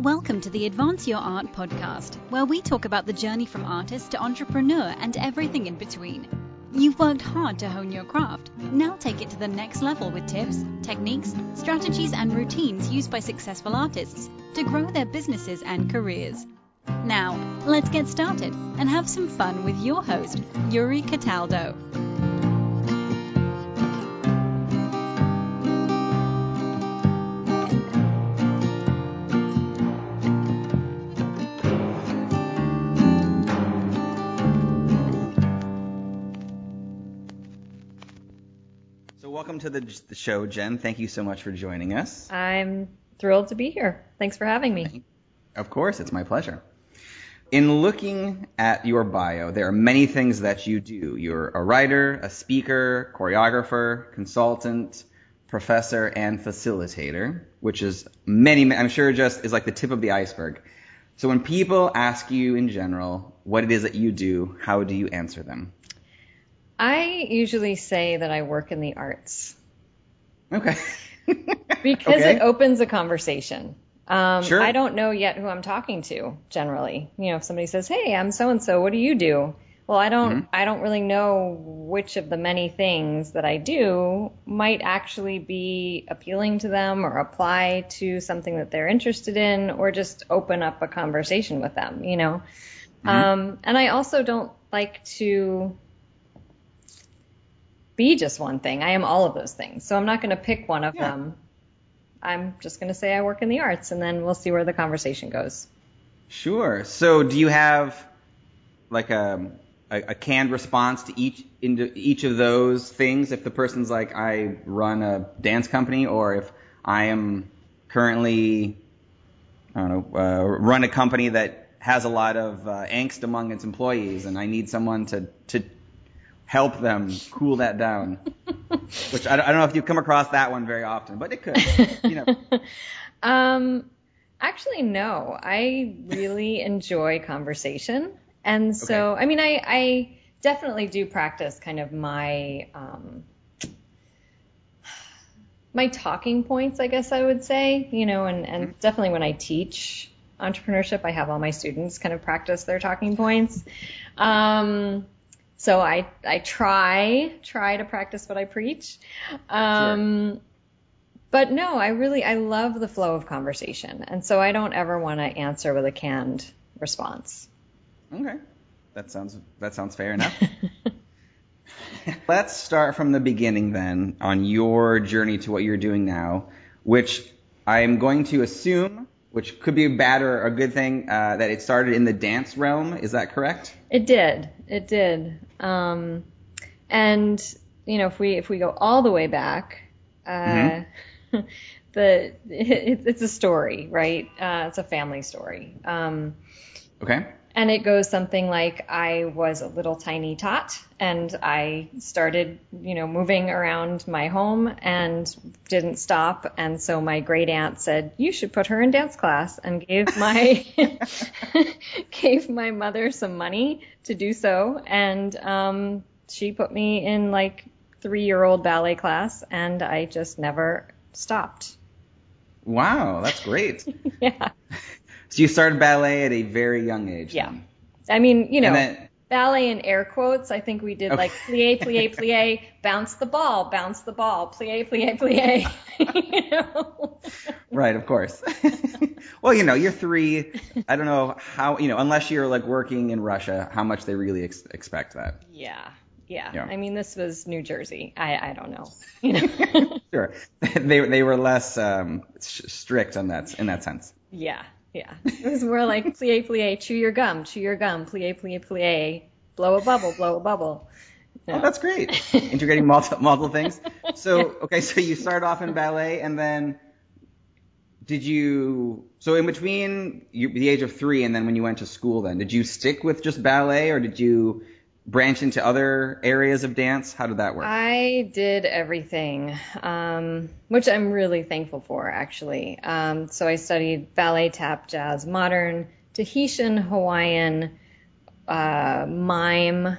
Welcome to the Advance Your Art podcast, where we talk about the journey from artist to entrepreneur and everything in between. You've worked hard to hone your craft. Now take it to the next level with tips, techniques, strategies, and routines used by successful artists to grow their businesses and careers. Now, let's get started and have some fun with your host, Yuri Cataldo. Welcome to the show, Jen. Thank you so much for joining us. I'm thrilled to be here. Thanks for having me. Of course, it's my pleasure. In looking at your bio, there are many things that you do. You're a writer, a speaker, choreographer, consultant, professor, and facilitator, which is many, I'm sure just is like the tip of the iceberg. So when people ask you in general what it is that you do, how do you answer them? I usually say that I work in the arts. Okay. Because it opens a conversation. Sure. I don't know yet who I'm talking to, generally. You know, if somebody says, "Hey, I'm so-and-so, what do you do?" Well, I don't really know which of the many things that I do might actually be appealing to them or apply to something that they're interested in or just open up a conversation with them, you know. And I also don't like to be just one thing. I am all of those things. So I'm not going to pick one of them. I'm just going to say I work in the arts, and then we'll see where the conversation goes. Sure. So do you have like a canned response to each of those things? If the person's like, I run a dance company, or if I am currently, run a company that has a lot of angst among its employees, and I need someone to help them cool that down. Which I don't know if you've come across that one very often, but it could. You know. Actually, no. I really enjoy conversation, and so I mean, I definitely do practice kind of my talking points, I guess I would say. You know, and definitely when I teach entrepreneurship, I have all my students kind of practice their talking points. So I try to practice what I preach. Sure. But no, I love the flow of conversation. And so I don't ever want to answer with a canned response. Okay. That sounds fair enough. Let's start from the beginning then on your journey to what you're doing now, which I'm going to assume, which could be a bad or a good thing, that it started in the dance realm. Is that correct? It did. And you know, if we go all the way back, it's a story, right? It's a family story. Okay. And it goes something like, I was a little tiny tot, and I started, you know, moving around my home and didn't stop. And so my great aunt said, "You should put her in dance class," and gave my mother some money to do so. And she put me in like 3-year-old ballet class, and I just never stopped. Wow, that's great. Yeah. So you started ballet at a very young age. Yeah. Then. I mean, you know, ballet in air quotes. I think we did like plie, plie, plie, bounce the ball, plie, plie, plie. You know? Right, of course. Well, you know, you're 3. I don't know how, you know, unless you're like working in Russia, how much they really expect that. Yeah. I mean, this was New Jersey. I don't know. You know? Sure. They were less strict on that in that sense. Yeah. It was more like plie, plie, chew your gum, plie, plie, plie, blow a bubble. No. Oh, that's great. Integrating multiple things. So you started off in ballet, and then so in between the age of 3 and then when you went to school, then did you stick with just ballet, or did you branch into other areas of dance? How did that work? I did everything, which I'm really thankful for, actually. So I studied ballet, tap, jazz, modern, Tahitian, Hawaiian, mime.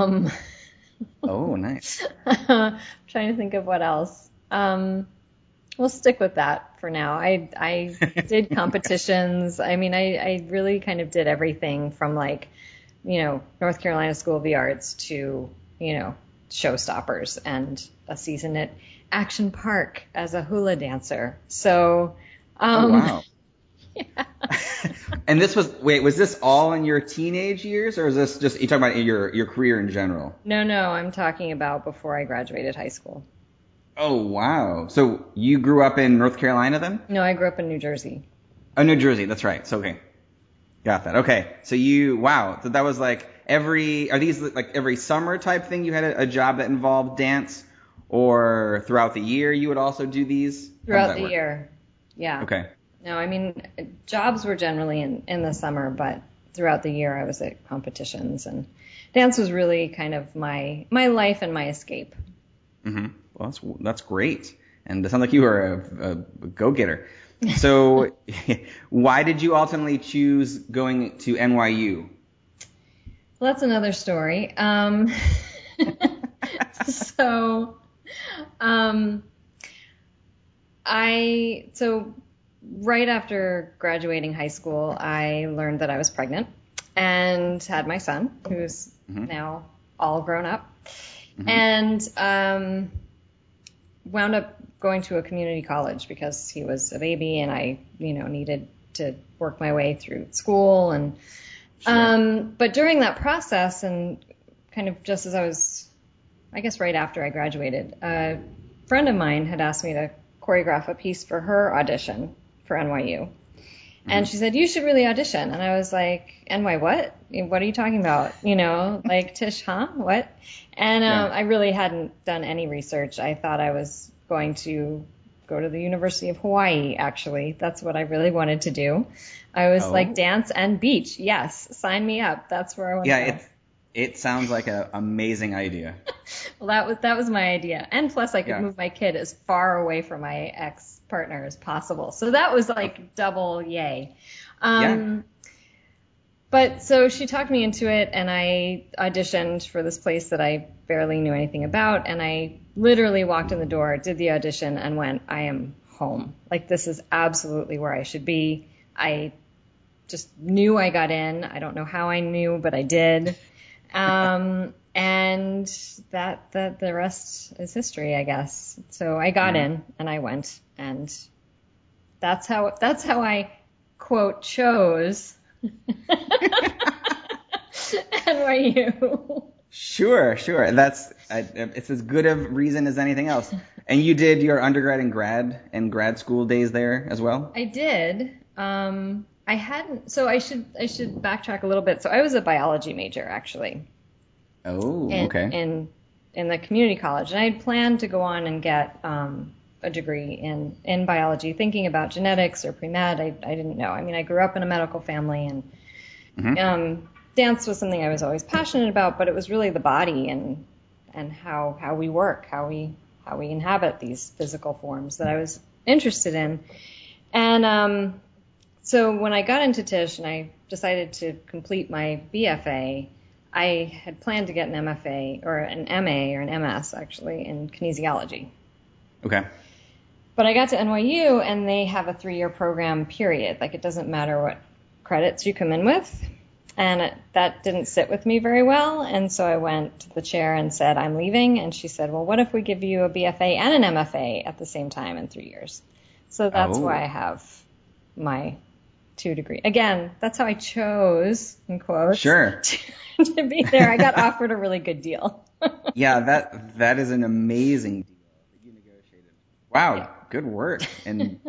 Oh, nice. I'm trying to think of what else. We'll stick with that for now. I did competitions. I mean, I really kind of did everything from like, North Carolina School of the Arts to, Showstoppers and a season at Action Park as a hula dancer. So, oh, wow. Yeah. And was this all in your teenage years, or is this just, you talking about your career in general? No, I'm talking about before I graduated high school. Oh, wow. So you grew up in North Carolina then? No, I grew up in New Jersey. Oh, New Jersey. That's right. So, okay. Got that. Okay. So wow. So that was like are these like every summer type thing you had a job that involved dance, or throughout the year you would also do these? Throughout the year. Yeah. Okay. No, I mean, jobs were generally in the summer, but throughout the year I was at competitions, and dance was really kind of my life and my escape. Mm-hmm. Well, that's great. And it sounds like you were a go-getter. So why did you ultimately choose going to NYU? Well, that's another story. So right after graduating high school, I learned that I was pregnant and had my son, who's now all grown up, and wound up going to a community college because he was a baby and I, needed to work my way through school. And sure. But during that process, and kind of just as I was, I guess right after I graduated, a friend of mine had asked me to choreograph a piece for her audition for NYU. And she said, you should really audition. And I was like, NY what? What are you talking about? Like, Tish, huh? What? And I really hadn't done any research. I thought I was going to go to the University of Hawaii, actually. That's what I really wanted to do. I was like, dance and beach. Yes, sign me up. That's where I want to go. It sounds like an amazing idea. Well, that was my idea. And plus I could move my kid as far away from my ex-partner as possible. So that was like double yay. But so she talked me into it, and I auditioned for this place that I barely knew anything about. And I literally walked in the door, did the audition, and went, I am home. Like, this is absolutely where I should be. I just knew I got in. I don't know how I knew, but I did. And that the rest is history, I guess. So I got in and I went, and that's how I quote chose NYU. Sure. It's as good a reason as anything else. And you did your undergrad and grad school days there as well? I did. I hadn't. So I should backtrack a little bit. So I was a biology major, actually. Oh, okay. In the community college, and I had planned to go on and get a degree in biology, thinking about genetics or pre-med. I didn't know. I mean, I grew up in a medical family, and dance was something I was always passionate about, but it was really the body and how we work, how we inhabit these physical forms that I was interested in. And so when I got into Tisch and I decided to complete my BFA, I had planned to get an MFA or an MA or an MS, actually, in kinesiology. Okay. But I got to NYU, and they have a 3-year program, period. Like, it doesn't matter what credits you come in with. And that didn't sit with me very well. And so I went to the chair and said, I'm leaving. And she said, well, what if we give you a BFA and an MFA at the same time in 3 years? So that's why I have my 2 degree. Again, that's how I chose, in quotes, sure, to be there. I got offered a really good deal. Yeah, that is an amazing deal that you negotiated. Wow, good work. And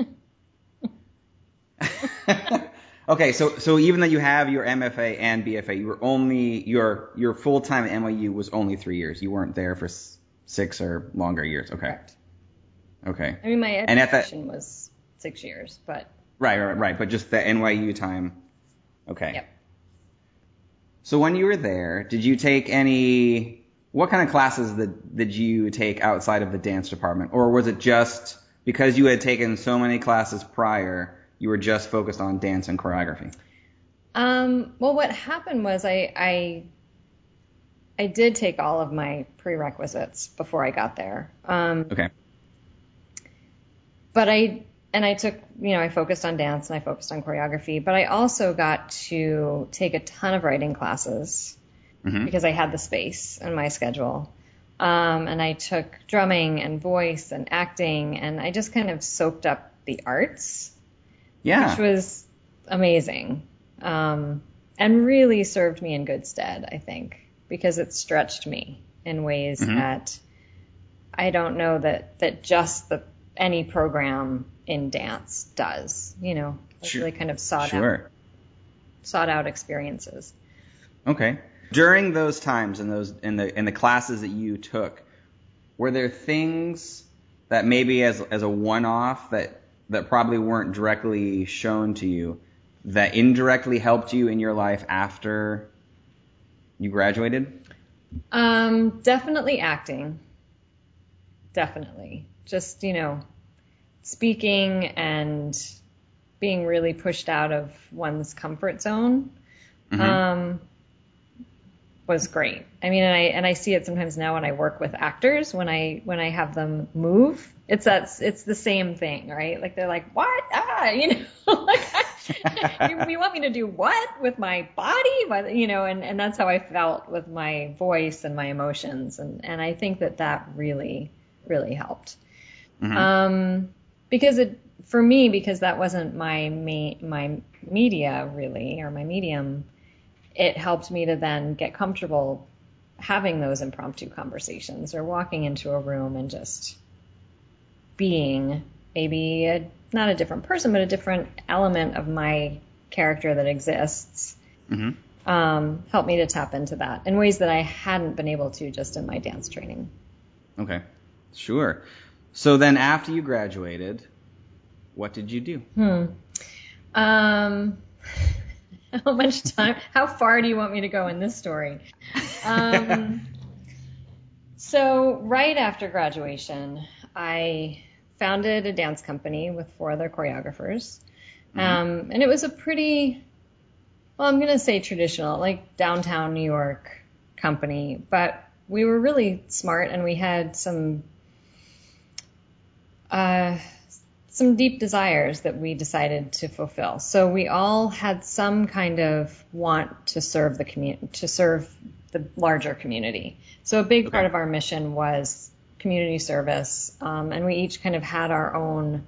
okay, so even though you have your MFA and BFA, you were only your full time at NYU was only 3 years. You weren't there for 6 or longer years. Okay. Correct. Okay. I mean, my education was 6 years, but right. But just the NYU time. Okay. Yep. So when you were there, did you take what kind of classes did you take outside of the dance department? Or was it just because you had taken so many classes prior, you were just focused on dance and choreography? Well, what happened was I did take all of my prerequisites before I got there. Okay. I took, I focused on dance and I focused on choreography, but I also got to take a ton of writing classes because I had the space in my schedule. And I took drumming and voice and acting, and I just kind of soaked up the arts, which was amazing, and really served me in good stead, I think, because it stretched me in ways that I don't know that just any program in dance does. It's really kind of sought out experiences. Okay. During those times and in the classes that you took, were there things that maybe as a one-off that probably weren't directly shown to you that indirectly helped you in your life after you graduated? Definitely acting. Definitely. Just, speaking and being really pushed out of one's comfort zone. Was great. I mean, and I see it sometimes now when I work with actors, when I have them move, it's the same thing, right? Like they're like, what? You want me to do what with my body? And that's how I felt with my voice and my emotions. And I think that really, really helped. Because that wasn't my media really, or my medium. It helped me to then get comfortable having those impromptu conversations or walking into a room and just being maybe not a different person, but a different element of my character that exists. Helped me to tap into that in ways that I hadn't been able to just in my dance training. Okay. Sure. So then after you graduated, what did you do? How much time? How far do you want me to go in this story? So right after graduation, I founded a dance company with 4 other choreographers. And it was a pretty, I'm going to say traditional, like downtown New York company. But we were really smart, and we had some deep desires that we decided to fulfill. So we all had some kind of want to serve the community, to serve the larger community. So a big part of our mission was community service, and we each kind of had our own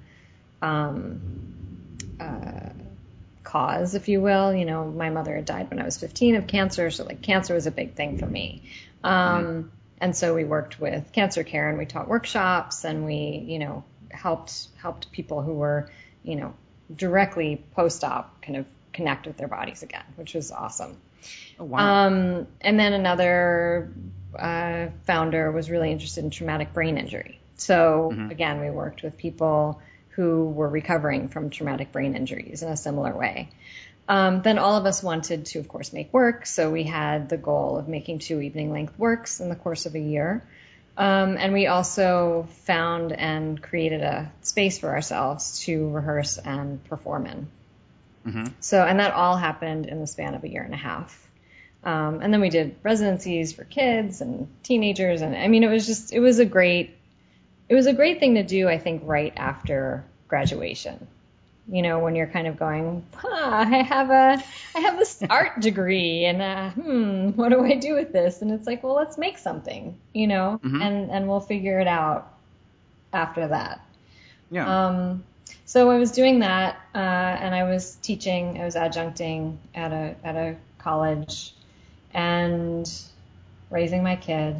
cause, if you will. My mother had died when I was 15 of cancer, so like cancer was a big thing for me. And so we worked with Cancer Care, and we taught workshops, and we, helped people who were, directly post-op kind of connect with their bodies again, which was awesome. Oh, wow. And then another founder was really interested in traumatic brain injury. So again, we worked with people who were recovering from traumatic brain injuries in a similar way. Then all of us wanted to, of course, make work. So we had the goal of making 2 evening-length works in the course of a year. And we also found and created a space for ourselves to rehearse and perform in. So, and that all happened in the span of a year and a half. And then we did residencies for kids and teenagers. And I mean, it was a great thing to do, I think, right after graduation. When you're kind of going, I have this art degree, and what do I do with this? And it's like, well, let's make something, and we'll figure it out after that. Yeah. So I was doing that, and I was teaching. I was adjuncting at a college, and raising my kid.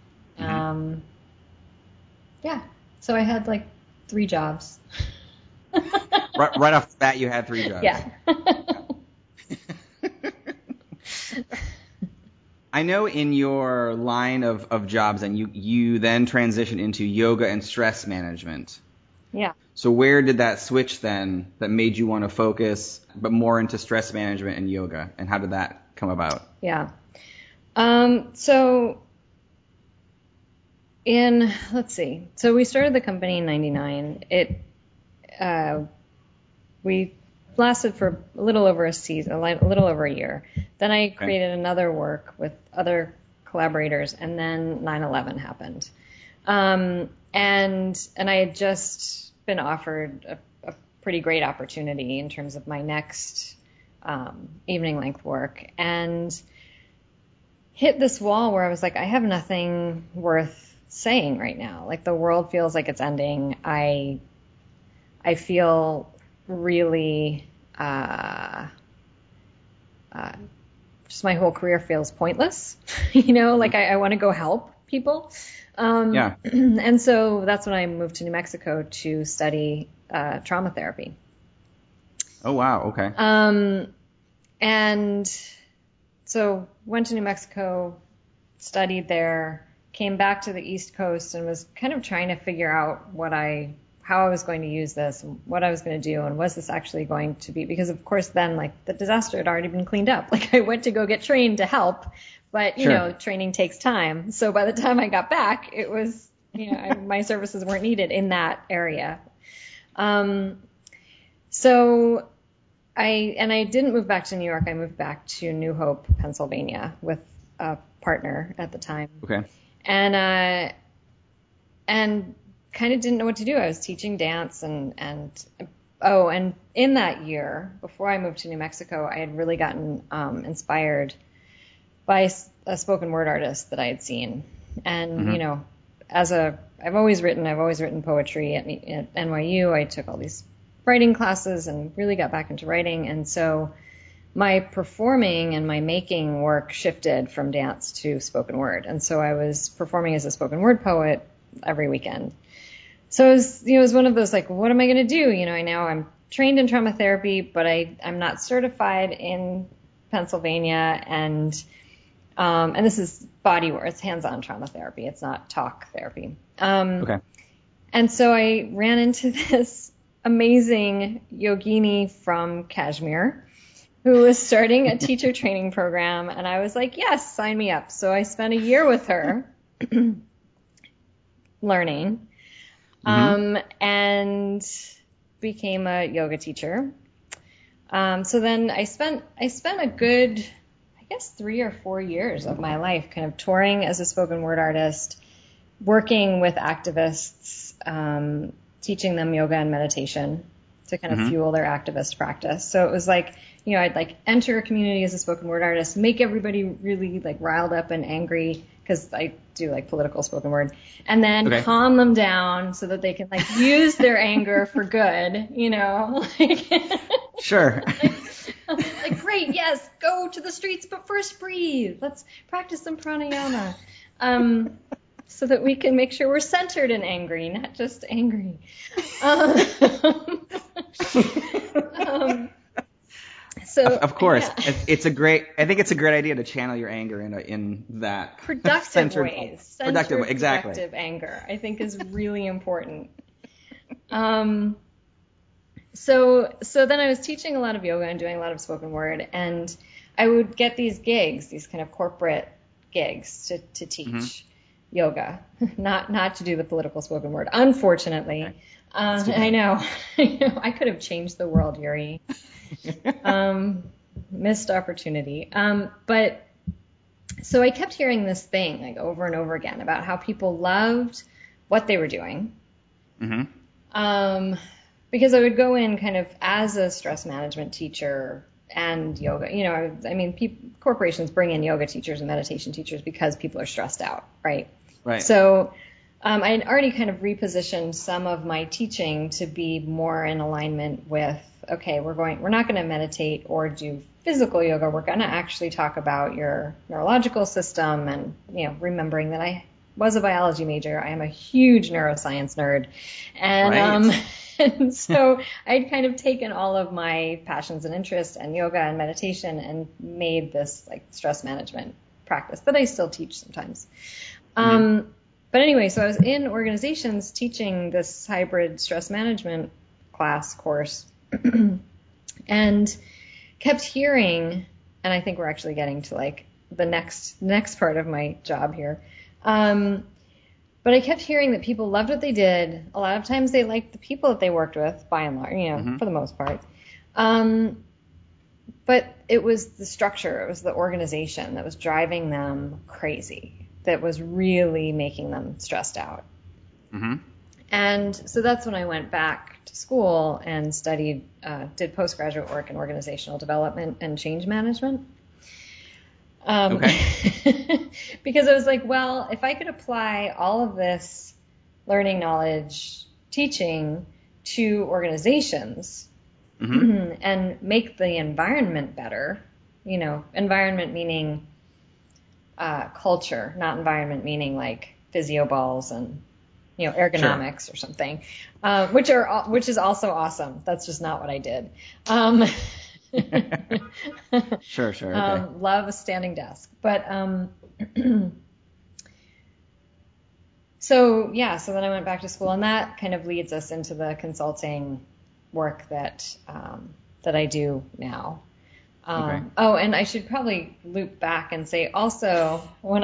Yeah. So I had like 3 jobs. Right off the bat, you had 3 jobs. Yeah. I know in your line of jobs, and you then transitioned into yoga and stress management. Yeah. So where did that switch then that made you want to focus but more into stress management and yoga, and how did that come about? Yeah. So let's see. So we started the company in 99. We lasted for a little over a season, a little over a year. Then I created another work with other collaborators, and then 9/11 happened. And I had just been offered a pretty great opportunity in terms of my next evening length work, and hit this wall where I was like, I have nothing worth saying right now. Like, the world feels like it's ending. I feel really just my whole career feels pointless. Like I want to go help people. And so that's when I moved to New Mexico to study trauma therapy. Oh, wow. Okay. And so went to New Mexico, studied there, came back to the East Coast, and was kind of trying to figure out how I was going to use this, and what I was going to do, and was this actually going to be, because of course then, like, the disaster had already been cleaned up. Like, I went to go get trained to help, but training takes time. So by the time I got back, it was, my services weren't needed in that area. So I didn't move back to New York. I moved back to New Hope, Pennsylvania, with a partner at the time. Okay. And kind of didn't know what to do. I was teaching dance and in that year, before I moved to New Mexico, I had really gotten inspired by a spoken word artist that I had seen. And, I've always written poetry at NYU. I took all these writing classes and really got back into writing. And so my performing and my making work shifted from dance to spoken word. And so I was performing as a spoken word poet every weekend. So it was one of those, like, what am I going to do? I'm trained in trauma therapy, but I'm not certified in Pennsylvania. And this is body work. It's hands-on trauma therapy. It's not talk therapy. Okay. And so I ran into this amazing yogini from Kashmir who was starting a teacher training program. And I was like, yes, sign me up. So I spent a year with her learning, and became a yoga teacher. So then I spent a good, I guess, 3 or 4 years of my life kind of touring as a spoken word artist, working with activists, teaching them yoga and meditation to kind of fuel their activist practice. So it was like, I'd like enter a community as a spoken word artist, make everybody really like riled up and angry, because I do like political spoken word, and then calm them down so that they can like use their anger for good, Sure. Like, great, yes, go to the streets, but first breathe. Let's practice some pranayama. So that we can make sure we're centered and angry, not just angry. So of course, I think it's a great idea to channel your anger in that productive ways. Productive way, exactly. Productive anger, I think, is really important. So then I was teaching a lot of yoga and doing a lot of spoken word, and I would get these gigs, these kind of corporate gigs to teach yoga, not to do the political spoken word, unfortunately. Okay. I know. I could have changed the world, Yuri. Missed opportunity. But so I kept hearing this thing like over and over again about how people loved what they were doing. Because I would go in kind of as a stress management teacher and yoga. Corporations bring in yoga teachers and meditation teachers because people are stressed out, right? Right. So I had already kind of repositioned some of my teaching to be more in alignment with, okay, we're not going to meditate or do physical yoga. We're going to actually talk about your neurological system, and, remembering that I was a biology major. I am a huge neuroscience nerd. And, and so I'd kind of taken all of my passions and interests and yoga and meditation and made this like stress management practice that I still teach sometimes. But anyway, so I was in organizations teaching this hybrid stress management course, and kept hearing, and I think we're actually getting to like the next part of my job here. But I kept hearing that people loved what they did. A lot of times they liked the people that they worked with, by and large, for the most part. But it was the structure, it was the organization that was driving them crazy, that was really making them stressed out. And so that's when I went back to school and did postgraduate work in organizational development and change management. Okay. Because I was like, well, if I could apply all of this learning, knowledge, teaching to organizations and make the environment better, environment meaning culture, not environment meaning like physio balls and ergonomics or something, which is also awesome. That's just not what I did. Sure. Okay. Love a standing desk, but so then I went back to school, and that kind of leads us into the consulting work that I do now. Okay. Oh, and I should probably loop back and say also when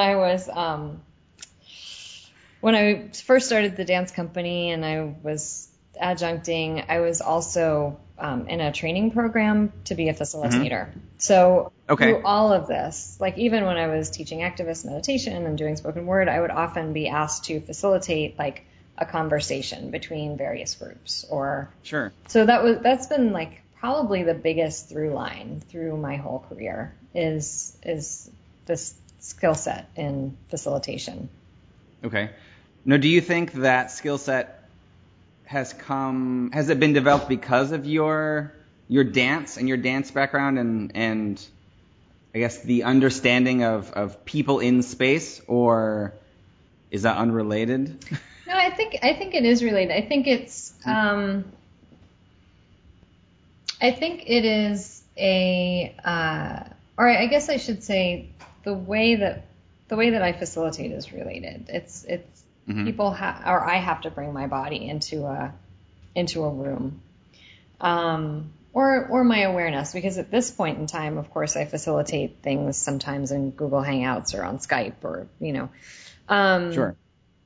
I first started the dance company and I was adjuncting, I was also in a training program to be a facilitator. So through all of this, like even when I was teaching activist meditation and doing spoken word, I would often be asked to facilitate like a conversation between various groups or Sure. So that's been like probably the biggest through line through my whole career is this skill set in facilitation. Okay. Now, do you think that skill set has it been developed because of your dance and your dance background and I guess the understanding of people in space, or is that unrelated? No, I think it is related. I think it's I think it is or I guess I should say the way that I facilitate is related. It's people or I have to bring my body into a room, or my awareness, because at this point in time, of course, I facilitate things sometimes in Google Hangouts or on Skype or Sure.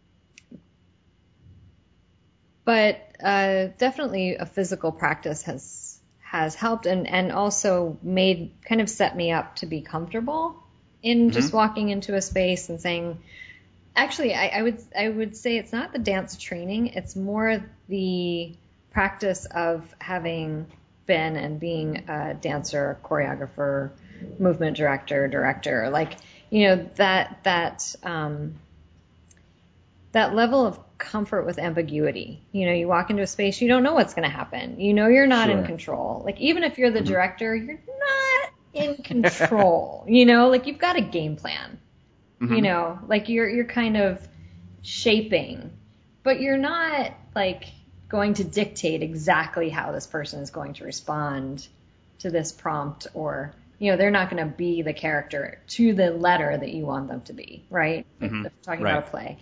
But definitely a physical practice has helped and also set me up to be comfortable in just walking into a space and saying, actually, I would say it's not the dance training, it's more the practice of having been and being a dancer, choreographer, movement director, like, that level of comfort with ambiguity. You walk into a space, you don't know what's going to happen. You're not in control. Like, even if you're the director, you're not in control. Like, you've got a game plan. Like you're kind of shaping, but you're not like going to dictate exactly how this person is going to respond to this prompt, or they're not going to be the character to the letter that you want them to be, right? If we're talking about a play.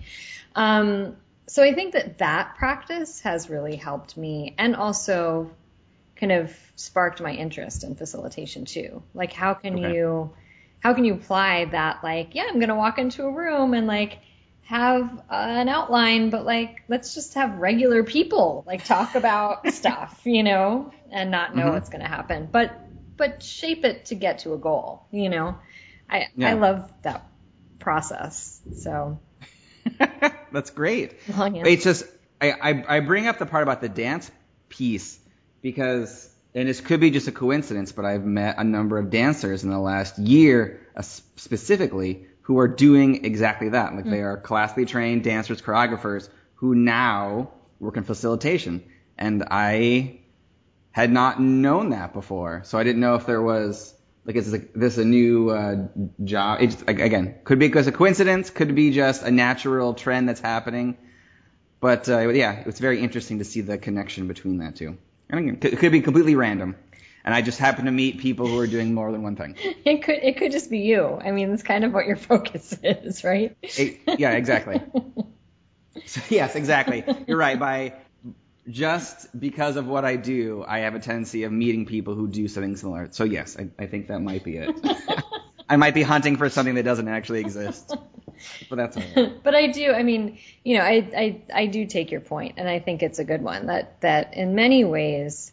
So I think that practice has really helped me, and also kind of sparked my interest in facilitation too. Like, how can you apply that? Like, yeah, I'm going to walk into a room and like have an outline, but like, let's just have regular people like talk about stuff, and not know what's going to happen, but shape it to get to a goal. I love that process. So That's great. Well, yeah. It's just I bring up the part about the dance piece because, and this could be just a coincidence, but I've met a number of dancers in the last year specifically who are doing exactly that. Like, they are classically trained dancers, choreographers who now work in facilitation. And I had not known that before. So I didn't know if there was, like, is this a new job? It's, again, could be because of coincidence, could be just a natural trend that's happening. But yeah, it's very interesting to see the connection between that two. And again, it could be completely random. And I just happen to meet people who are doing more than one thing. It could just be you. I mean, that's kind of what your focus is, right? Yeah, exactly. So, yes, exactly. You're right. Just because of what I do, I have a tendency of meeting people who do something similar. So yes, I think that might be it. I might be hunting for something that doesn't actually exist. But that's all right. But I do, I mean, I do take your point, and I think it's a good one, that in many ways,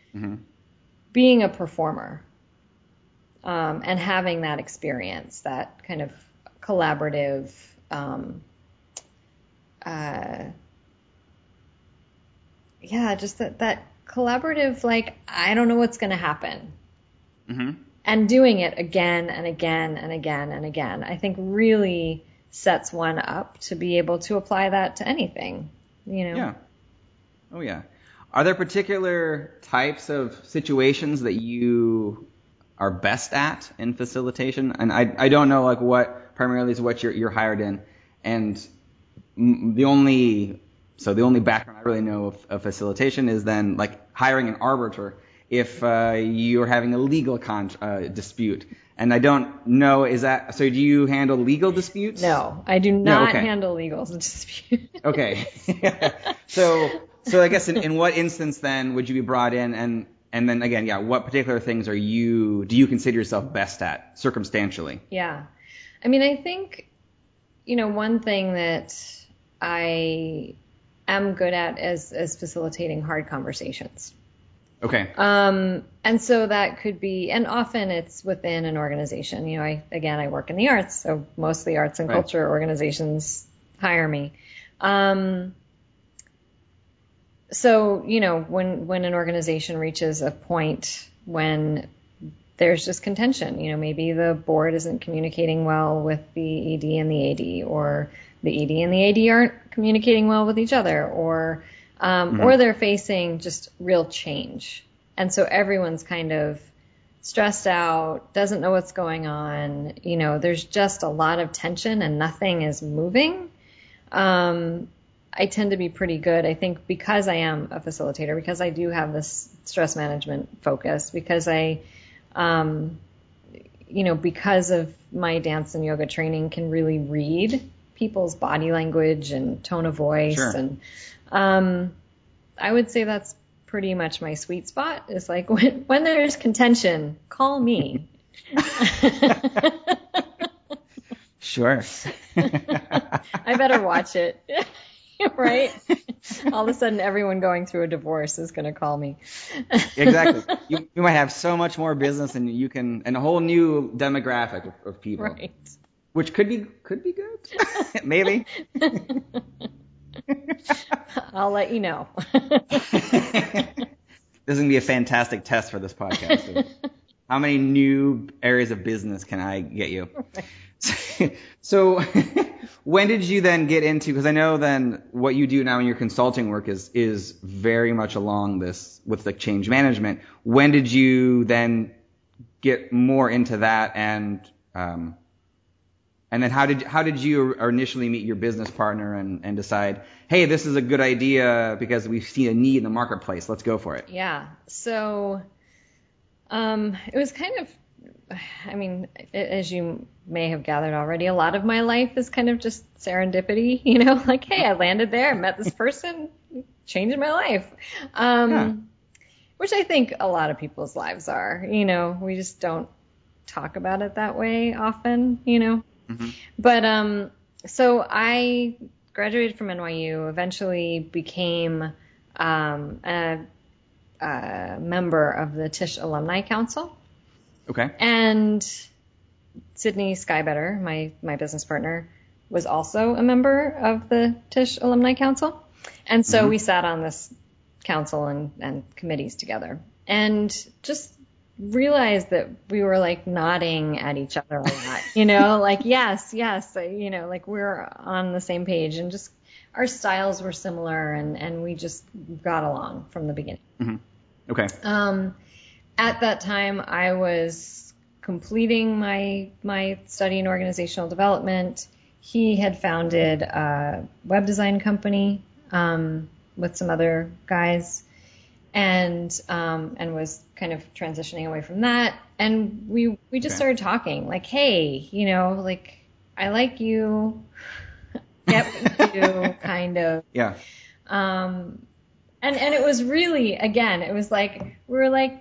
being a performer, and having that experience, that kind of collaborative, yeah, just that collaborative, like, I don't know what's going to happen. Mm-hmm. And doing it again and again and again and again, I think really sets one up to be able to apply that to anything, Yeah. Oh, yeah. Are there particular types of situations that you are best at in facilitation? And I don't know, like, what primarily is what you're hired in. And the only background I really know of facilitation is then, like, hiring an arbiter if you're having a legal dispute. And I don't know, so do you handle legal disputes? No, I do not okay. handle legal disputes. Okay. So I guess in what instance then would you be brought in, and then again, yeah, what particular things do you consider yourself best at circumstantially? Yeah. I mean, I think, one thing that I am good at is facilitating hard conversations. Okay. And so that could be, and often it's within an organization. I work in the arts, so mostly arts and culture organizations hire me. So, when an organization reaches a point when there's just contention, maybe the board isn't communicating well with the ED and the AD, or the ED and the AD aren't communicating well with each other, or they're facing just real change. And so everyone's kind of stressed out, doesn't know what's going on. There's just a lot of tension and nothing is moving. I tend to be pretty good, I think, because I am a facilitator, because I do have this stress management focus, because because of my dance and yoga training, can really read people's body language and tone of voice. Sure. And I would say that's pretty much my sweet spot, is like, when there's contention, call me. Sure. I better watch it. Right? All of a sudden, everyone going through a divorce is going to call me. Exactly. You might have so much more business, and and a whole new demographic of people. Right. Which could be good. Maybe. I'll let you know. This is going to be a fantastic test for this podcast. How many new areas of business can I get you? So when did you then get into, because I know then what you do now in your consulting work is very much along this with the change management. When did you then get more into that, and then how did you initially meet your business partner and decide, hey, this is a good idea because we see a need in the marketplace, let's go for it? Yeah. So it was kind of, as you may have gathered already, a lot of my life is kind of just serendipity, like, hey, I landed there, met this person, changed my life. Which I think a lot of people's lives are, we just don't talk about it that way often, Mm-hmm. But so I graduated from NYU, eventually became a member of the Tisch Alumni Council. Okay. And Sydney Skybetter, my business partner, was also a member of the Tisch Alumni Council. And so we sat on this council and committees together, and just realized that we were like nodding at each other a lot, like, yes, like we're on the same page, and just our styles were similar, and we just got along from the beginning. Mm-hmm. Okay. At that time, I was completing my study in organizational development. He had founded a web design company with some other guys, and was kind of transitioning away from that. And we just started talking, like, hey, like, I like you, get what you do, kind of. Yeah. And it was really, again, it was like, we were like,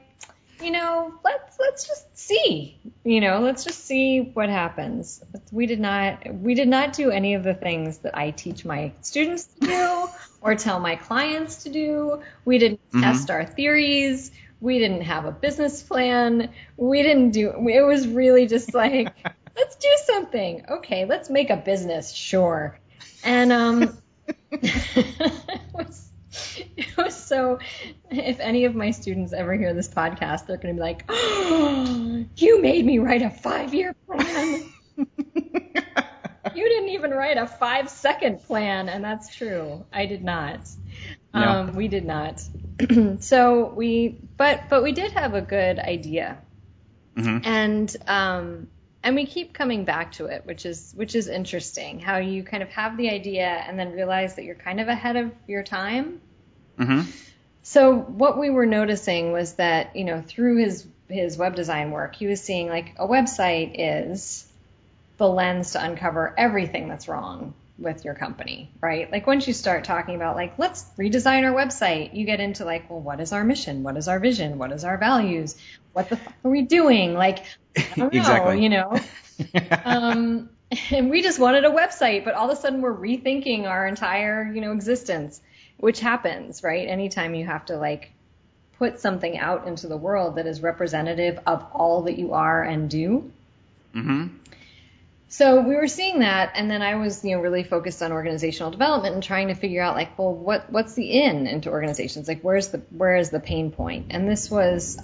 let's just see, let's just see what happens. We did not do any of the things that I teach my students to do or tell my clients to do. We didn't test our theories. We didn't have a business plan. It was really just like, let's do something. Okay, let's make a business. Sure. And it was So if any of my students ever hear this podcast, they're going to be like, oh, you made me write a 5-year plan. You didn't even write a 5-second plan. And that's true. I did not. No. We did not. So but we did have a good idea. Mm-hmm. And we keep coming back to it, which is interesting, how you kind of have the idea and then realize that you're kind of ahead of your time. Mm-hmm. So what we were noticing was that, through his web design work, he was seeing like a website is the lens to uncover everything that's wrong with your company, right? Like once you start talking about like, let's redesign our website, you get into like, well, what is our mission? What is our vision? What is our values? What the fuck are we doing? Like, I don't know, Exactly. And we just wanted a website, but all of a sudden we're rethinking our entire, existence, which happens, right? Anytime you have to like put something out into the world that is representative of all that you are and do. Mm-hmm. So we were seeing that, and then I was, really focused on organizational development and trying to figure out like, well, what's the in into organizations? Like, where is the pain point? And this was,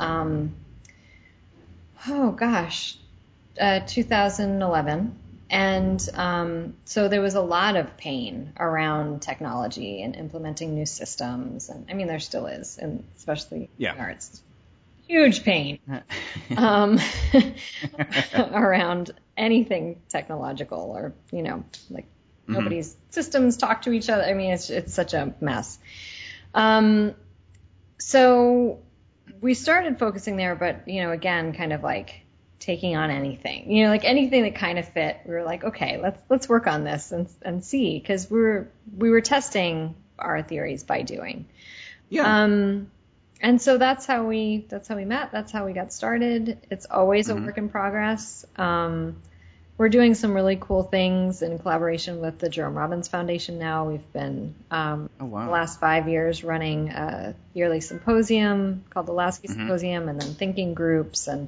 2011, and so there was a lot of pain around technology and implementing new systems, and I mean there still is, and especially in arts. Huge pain around anything technological or, like nobody's systems talk to each other. I mean, it's such a mess. So we started focusing there, but, again, kind of like taking on anything, like anything that kind of fit. We were like, okay, let's work on this and see, because we were testing our theories by doing. Yeah. And so that's how we met. That's how we got started. It's always a work in progress. We're doing some really cool things in collaboration with the Jerome Robbins Foundation now. We've been, the last 5 years, running a yearly symposium called the Lasky Symposium, and then thinking groups, and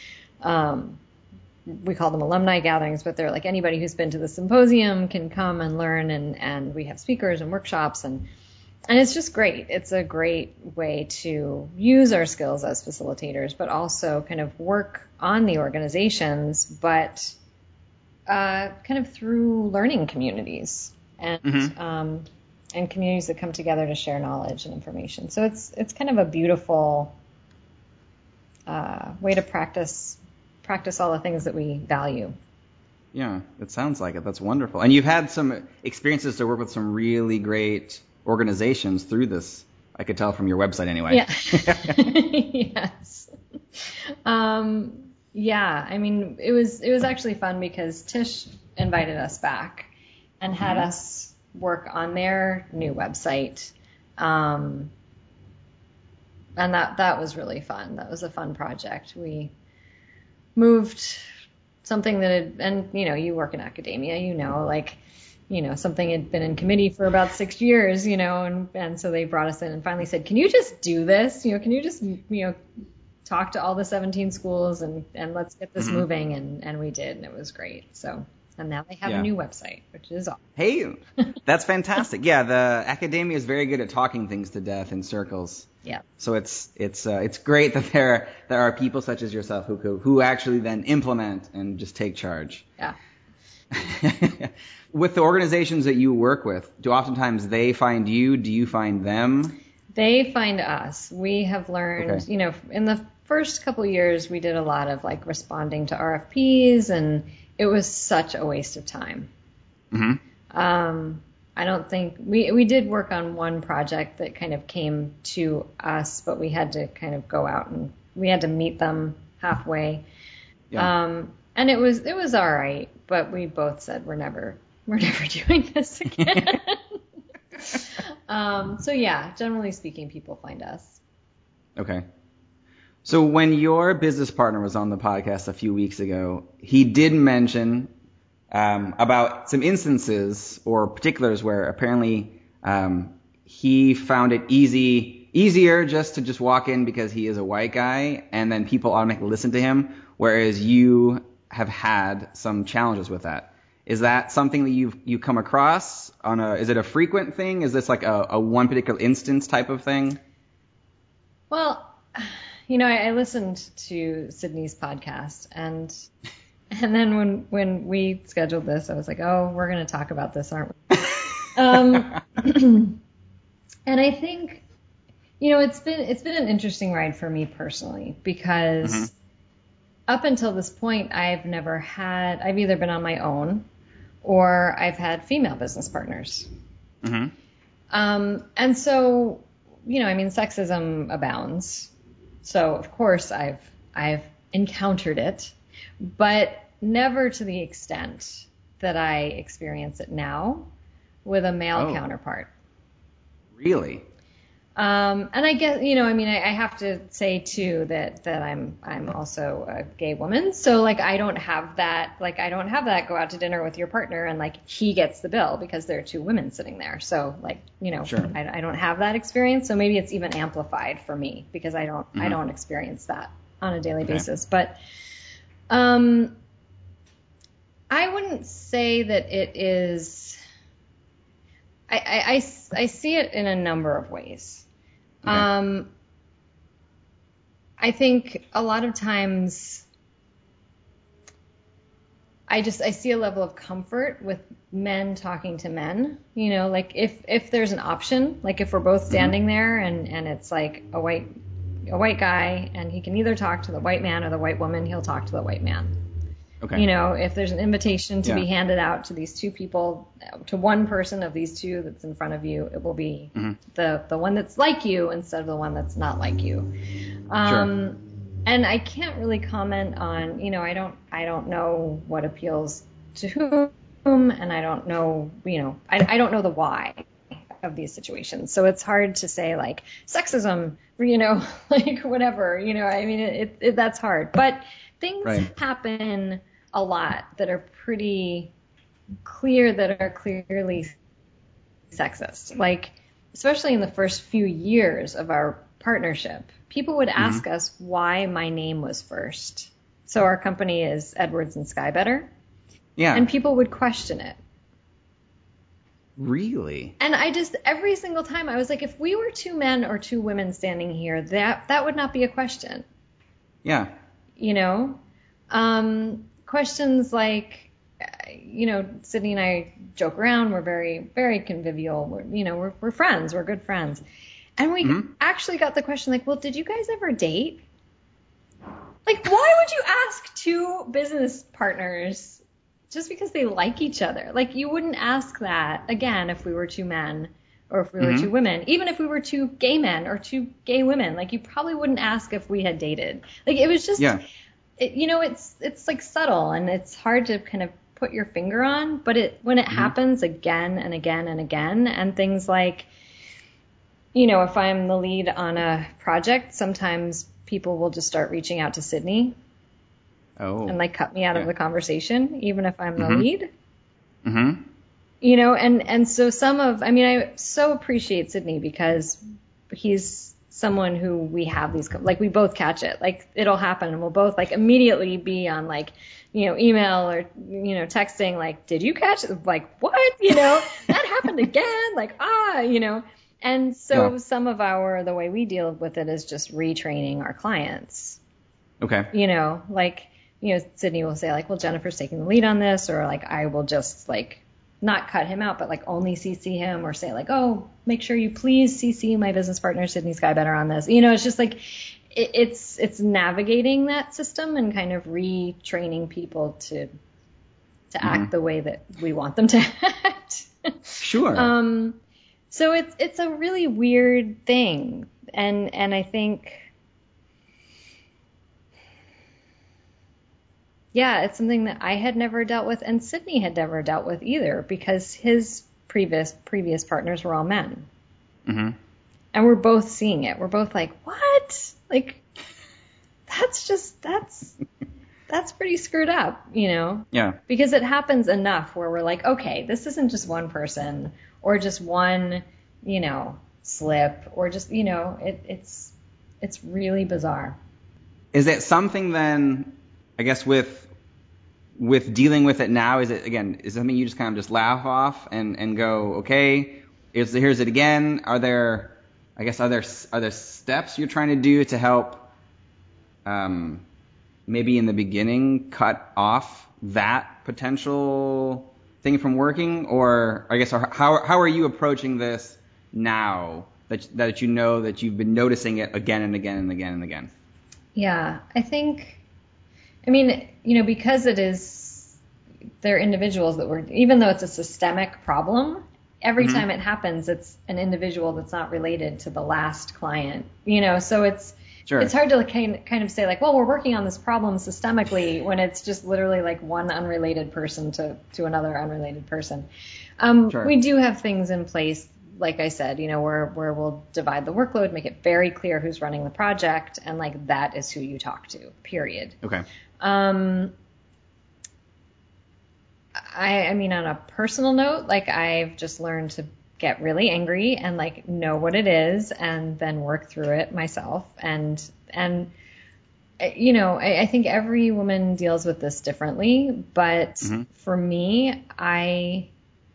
we call them alumni gatherings, but they're like anybody who's been to the symposium can come and learn, and we have speakers and workshops, and it's just great. It's a great way to use our skills as facilitators, but also kind of work on the organizations, but kind of through learning communities and communities that come together to share knowledge and information. So it's kind of a beautiful way to practice all the things that we value. Yeah, it sounds like it. That's wonderful. And you've had some experiences to work with some really great organizations through this. I could tell from your website anyway. Yeah. Yes. Yeah. I mean, it was actually fun because Tisch invited us back and had us work on their new website. And that was really fun. That was a fun project. We moved something that had, and you work in academia, something had been in committee for about 6 years, and so they brought us in and finally said, can you just do this? Can you just, talk to all the 17 schools and let's get this moving? And we did, and it was great. So, and now they have a new website, which is awesome. Hey, that's fantastic. Yeah, the academia is very good at talking things to death in circles. Yeah. So it's great that there are people such as yourself who actually then implement and just take charge. Yeah. With the organizations that you work with, do oftentimes they find you? Do you find them? They find us. We have learned, in the first couple of years, we did a lot of like responding to RFPs, and it was such a waste of time. I don't think we did work on one project that kind of came to us, but we had to kind of go out and we had to meet them halfway. Yeah. And it was all right, but we both said we're never doing this again. So yeah, generally speaking, people find us. Okay. So when your business partner was on the podcast a few weeks ago, he did mention about some instances or particulars where apparently he found it easier just to walk in because he is a white guy, and then people automatically listen to him, whereas you have had some challenges with that. Is that something that you come across is it a frequent thing? Is this like a one particular instance type of thing? Well, I listened to Sydney's podcast, and then when we scheduled this, I was like, oh, we're going to talk about this, aren't we? And I think, it's been an interesting ride for me personally, because up until this point, I've either been on my own or I've had female business partners. And so, sexism abounds. So of course I've encountered it, but never to the extent that I experience it now with a male counterpart. Really? And I guess, I have to say too that I'm also a gay woman. So I don't have that go out to dinner with your partner and he gets the bill because there are two women sitting there. So Sure. I don't have that experience. So maybe it's even amplified for me because I don't experience that on a daily basis. But, I wouldn't say that it is, I see it in a number of ways. I think a lot of times I see a level of comfort with men talking to men, if there's an option, if we're both standing there and it's a white guy and he can either talk to the white man or the white woman, he'll talk to the white man. Okay. If there's an invitation to be handed out to these two people, to one person of these two that's in front of you, it will be the one that's like you instead of the one that's not like you. Sure. And I can't really comment on, I don't know what appeals to whom, and I don't know, I don't know the why of these situations. So it's hard to say sexism, whatever, that's hard. But things happen a lot that are pretty clear, that are clearly sexist. Especially in the first few years of our partnership, people would ask us why my name was first. So our company is Edwards and Skybetter. Yeah. And people would question it. Really? And every single time I was like, if we were two men or two women standing here, that would not be a question. Yeah. Questions like, Sydney and I joke around. We're very, very convivial. We're friends. We're good friends. And we actually got the question well, did you guys ever date? Why would you ask two business partners just because they like each other? You wouldn't ask that again if we were two men or if we were two women. Even if we were two gay men or two gay women, you probably wouldn't ask if we had dated. It was just... Yeah. It's subtle and it's hard to kind of put your finger on, but when it happens again and again and again, and things if I'm the lead on a project, sometimes people will just start reaching out to Sydney and cut me out of the conversation, even if I'm the lead. And so I so appreciate Sydney because he's someone who we have these, we both catch it, it'll happen and we'll both immediately be on email or, texting, did you catch it? What? That happened again. And so some of the way we deal with it is just retraining our clients. Okay. Sydney will say well, Jennifer's taking the lead on this, or I will just not cut him out, but only CC him, or say oh, make sure you please CC my business partner, Sydney Skybetter, on this. It's just it's navigating that system and kind of retraining people to act the way that we want them to act. Sure. So it's a really weird thing. And I think, it's something that I had never dealt with and Sydney had never dealt with either, because his previous partners were all men. And we're both seeing it. We're both what? That's pretty screwed up, Yeah. Because it happens enough where we're okay, this isn't just one person or just one, slip or just, it's really bizarre. Is it something then, I guess, with dealing with it now, is it something you just kind of just laugh off and go, okay, here's it again? Are there I guess are there steps you're trying to do to help maybe in the beginning cut off that potential thing from working? Or I guess how are you approaching this now that you know that you've been noticing it again and again and again and again? Yeah, I mean, because they're individuals that even though it's a systemic problem, every time it happens, it's an individual that's not related to the last client, so it's hard to kind of say like, well, we're working on this problem systemically when it's just literally like one unrelated person to another unrelated person. We do have things in place, like I said, where we'll divide the workload, make it very clear who's running the project, and like that is who you talk to, period. Okay. I mean, on a personal note, like I've just learned to get really angry and like know what it is and then work through it myself. And I think every woman deals with this differently, but for me, I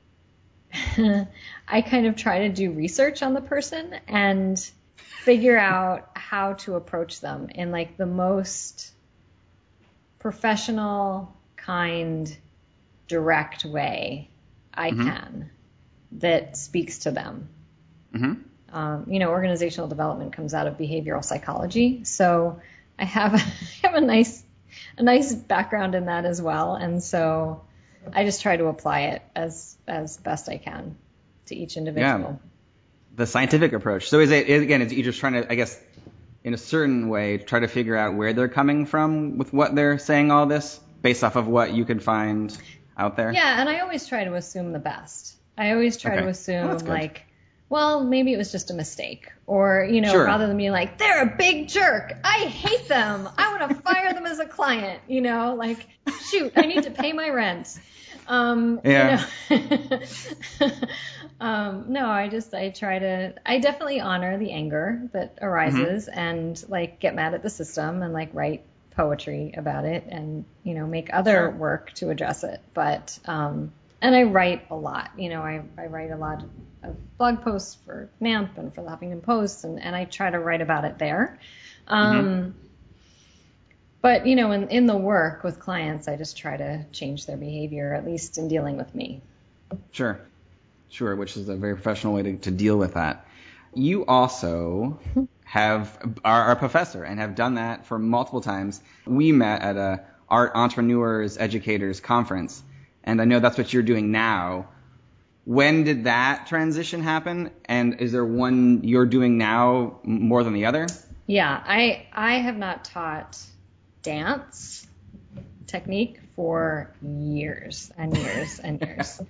kind of try to do research on the person and figure out how to approach them in like the most professional, kind, direct way I can that speaks to them. Organizational development comes out of behavioral psychology, so I have a nice background in that as well, and so I just try to apply it as best I can to each individual. Yeah. The scientific approach. So is you're just trying to, I guess, in a certain way, try to figure out where they're coming from with what they're saying all this, based off of what you can find out there? Yeah, and I always try to assume the best. I always try to assume like, well, maybe it was just a mistake. Or, rather than being like, they're a big jerk, I hate them, I want to fire them as a client, like, shoot, I need to pay my rent. No, I definitely honor the anger that arises and like get mad at the system and like write poetry about it and, make other work to address it. But, and I write a lot, I write a lot of blog posts for NAMP and for the Huffington Post, and I try to write about it there. But, in the work with clients, I just try to change their behavior, at least in dealing with me. Sure, which is a very professional way to deal with that. You also are a professor and have done that for multiple times. We met at a Art Entrepreneurs Educators Conference, and I know that's what you're doing now. When did that transition happen? And is there one you're doing now more than the other? Yeah, I have not taught dance technique for years and years and years.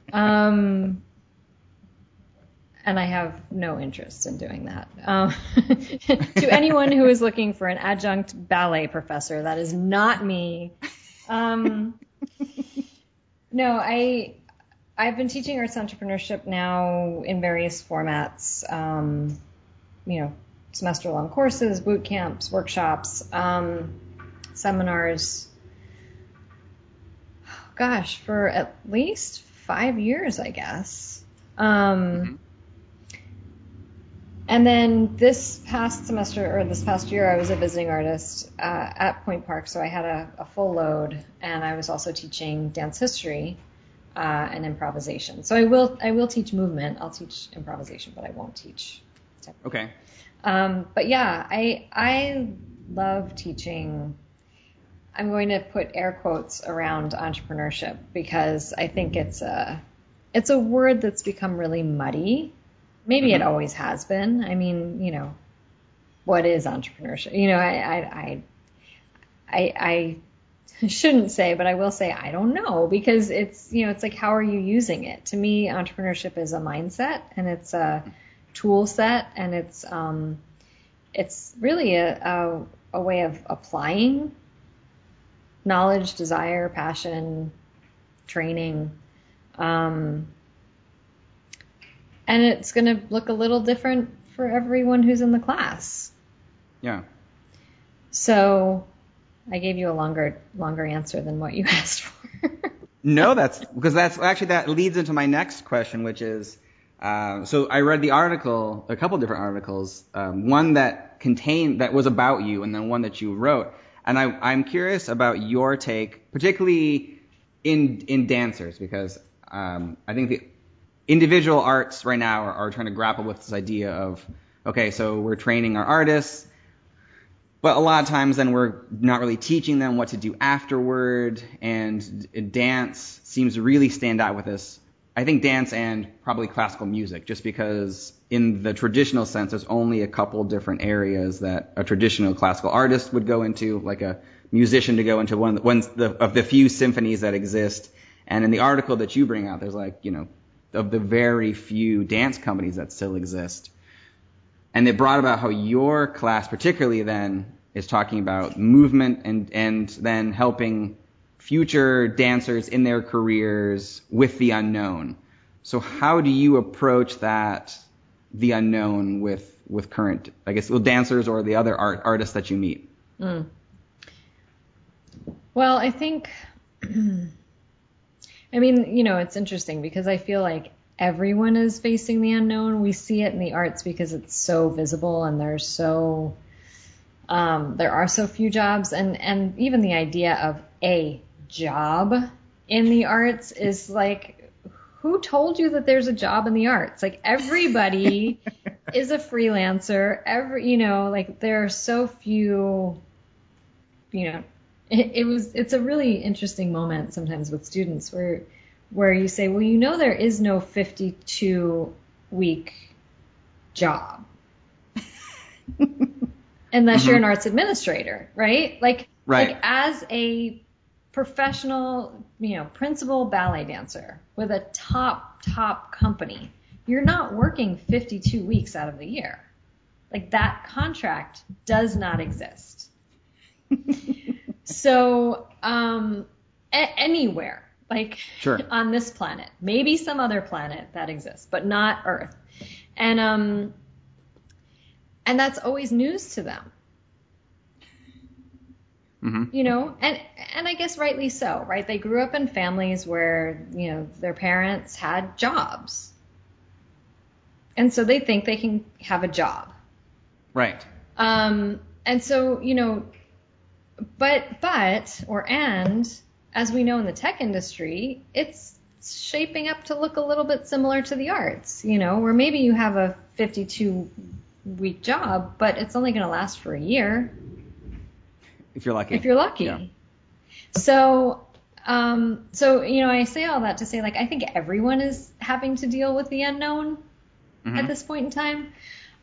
And I have no interest in doing that. To anyone who is looking for an adjunct ballet professor, that is not me. No, I've been teaching arts entrepreneurship now in various formats, semester-long courses, boot camps, workshops, seminars. Gosh, for at least 5 years, I guess. And then this past year, I was a visiting artist at Point Park, so I had a full load, and I was also teaching dance history and improvisation. So I will teach movement. I'll teach improvisation, but I won't teach technique. Okay. But yeah, I love teaching. I'm going to put air quotes around entrepreneurship because I think it's a word that's become really muddy. Maybe it always has been. I mean, what is entrepreneurship? I shouldn't say, but I will say I don't know because it's like, how are you using it? To me, entrepreneurship is a mindset and it's a tool set and it's really a way of applying knowledge, desire, passion, training. And it's going to look a little different for everyone who's in the class. Yeah. So I gave you a longer answer than what you asked for. No, that leads into my next question, which is, So I read the article, a couple different articles, one that was about you, and then one that you wrote. And I'm curious about your take, particularly in dancers, because I think the individual arts right now are trying to grapple with this idea of, okay, so we're training our artists, but a lot of times then we're not really teaching them what to do afterward, and dance seems to really stand out with this. I think dance and probably classical music, just because in the traditional sense, there's only a couple different areas that a traditional classical artist would go into, like a musician to go into one of the few symphonies that exist. And in the article that you bring out, there's of the very few dance companies that still exist. And it brought about how your class particularly then is talking about movement and then helping future dancers in their careers with the unknown. So how do you approach the unknown with current, I guess, dancers or the other artists that you meet? Mm. Well, I think, it's interesting because I feel like everyone is facing the unknown. We see it in the arts because it's so visible and there are so few jobs, and even the idea of a job in the arts is like, who told you that there's a job in the arts? Like, everybody is a freelancer. There are so few, it's a really interesting moment sometimes with students where you say, well, there is no 52-week job unless you're an arts administrator, right? Right. Like as a professional, principal ballet dancer with a top company, you're not working 52 weeks out of the year. Like, that contract does not exist. So, anywhere, sure, on this planet, maybe some other planet that exists, but not Earth. And that's always news to them. Mm-hmm. And I guess rightly so, right? They grew up in families where, their parents had jobs. And so they think they can have a job. Right. And so, as we know in the tech industry, it's shaping up to look a little bit similar to the arts, where maybe you have a 52-week job, but it's only going to last for a year. If you're lucky. Yeah. So, I say all that to say, I think everyone is having to deal with the unknown at this point in time.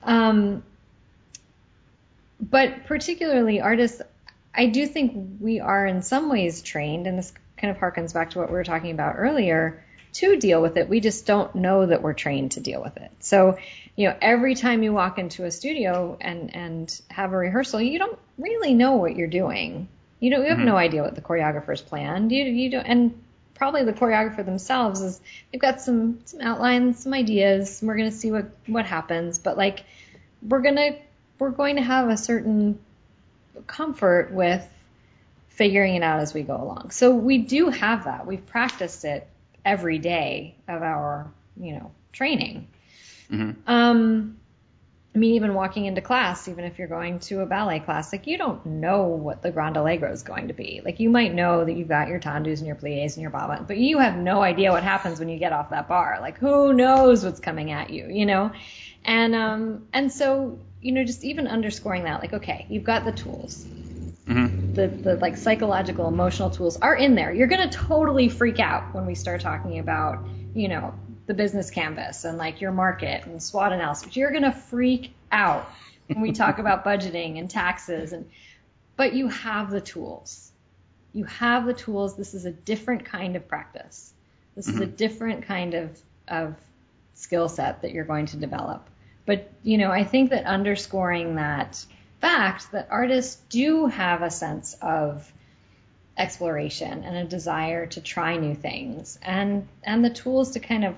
But particularly artists, I do think we are in some ways trained, and this kind of harkens back to what we were talking about earlier, to deal with it. We just don't know that we're trained to deal with it. So, every time you walk into a studio and have a rehearsal, you don't really know what you're doing. You have no idea what the choreographer's planned. You don't, and probably the choreographer themselves they've got some outlines, some ideas. And we're going to see what happens, but we're going to have a certain comfort with figuring it out as we go along. So we do have that. We've practiced it every day of our, training. Mm-hmm. Even walking into class, even if you're going to a ballet class, you don't know what the Grand Allegro is going to be. You might know that you've got your tendus and your pliés and your bas bas, but you have no idea what happens when you get off that bar. Who knows what's coming at you, And so, just even underscoring that, okay, you've got the tools. Mm-hmm. The psychological, emotional tools are in there. You're going to totally freak out when we start talking about, the business canvas and your market and SWOT analysis. You're going to freak out when we talk about budgeting and taxes, but you have the tools. You have the tools. This is a different kind of practice. This is a different kind of skill set that you're going to develop. But, I think that underscoring that fact that artists do have a sense of exploration and a desire to try new things and the tools to kind of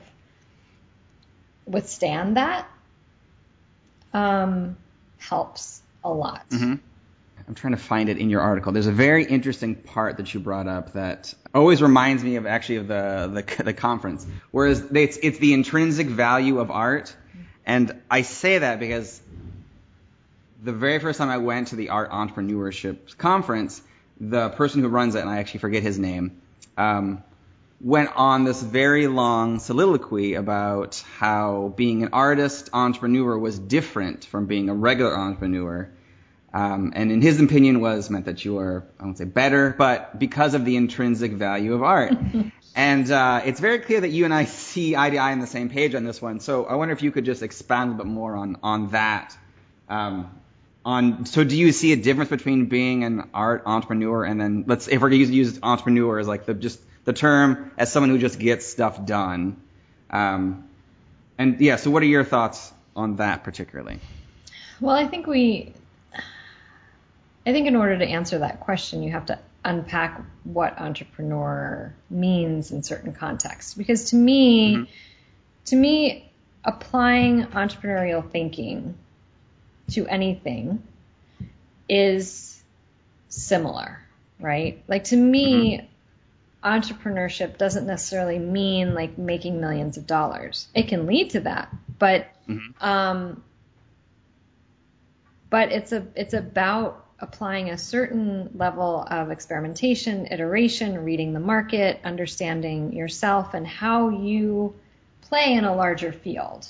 withstand that helps a lot. Mm-hmm. I'm trying to find it in your article. There's a very interesting part that you brought up that always reminds me of the conference. Whereas it's the intrinsic value of art, and I say that because the very first time I went to the art entrepreneurship conference, the person who runs it, and I actually forget his name, went on this very long soliloquy about how being an artist entrepreneur was different from being a regular entrepreneur. And in his opinion meant that you were, I won't say better, but because of the intrinsic value of art. And it's very clear that you and I see eye to eye on the same page on this one. So I wonder if you could just expand a little bit more on that. So do you see a difference between being an art entrepreneur and then if we're going to use entrepreneur as like the term as someone who just gets stuff done. So what are your thoughts on that particularly? Well, I think in order to answer that question, you have to unpack what entrepreneur means in certain contexts. Because to me, applying entrepreneurial thinking to anything is similar, right? Like to me, entrepreneurship doesn't necessarily mean like making millions of dollars. It can lead to that, but it's about applying a certain level of experimentation, iteration, reading the market, understanding yourself and how you play in a larger field.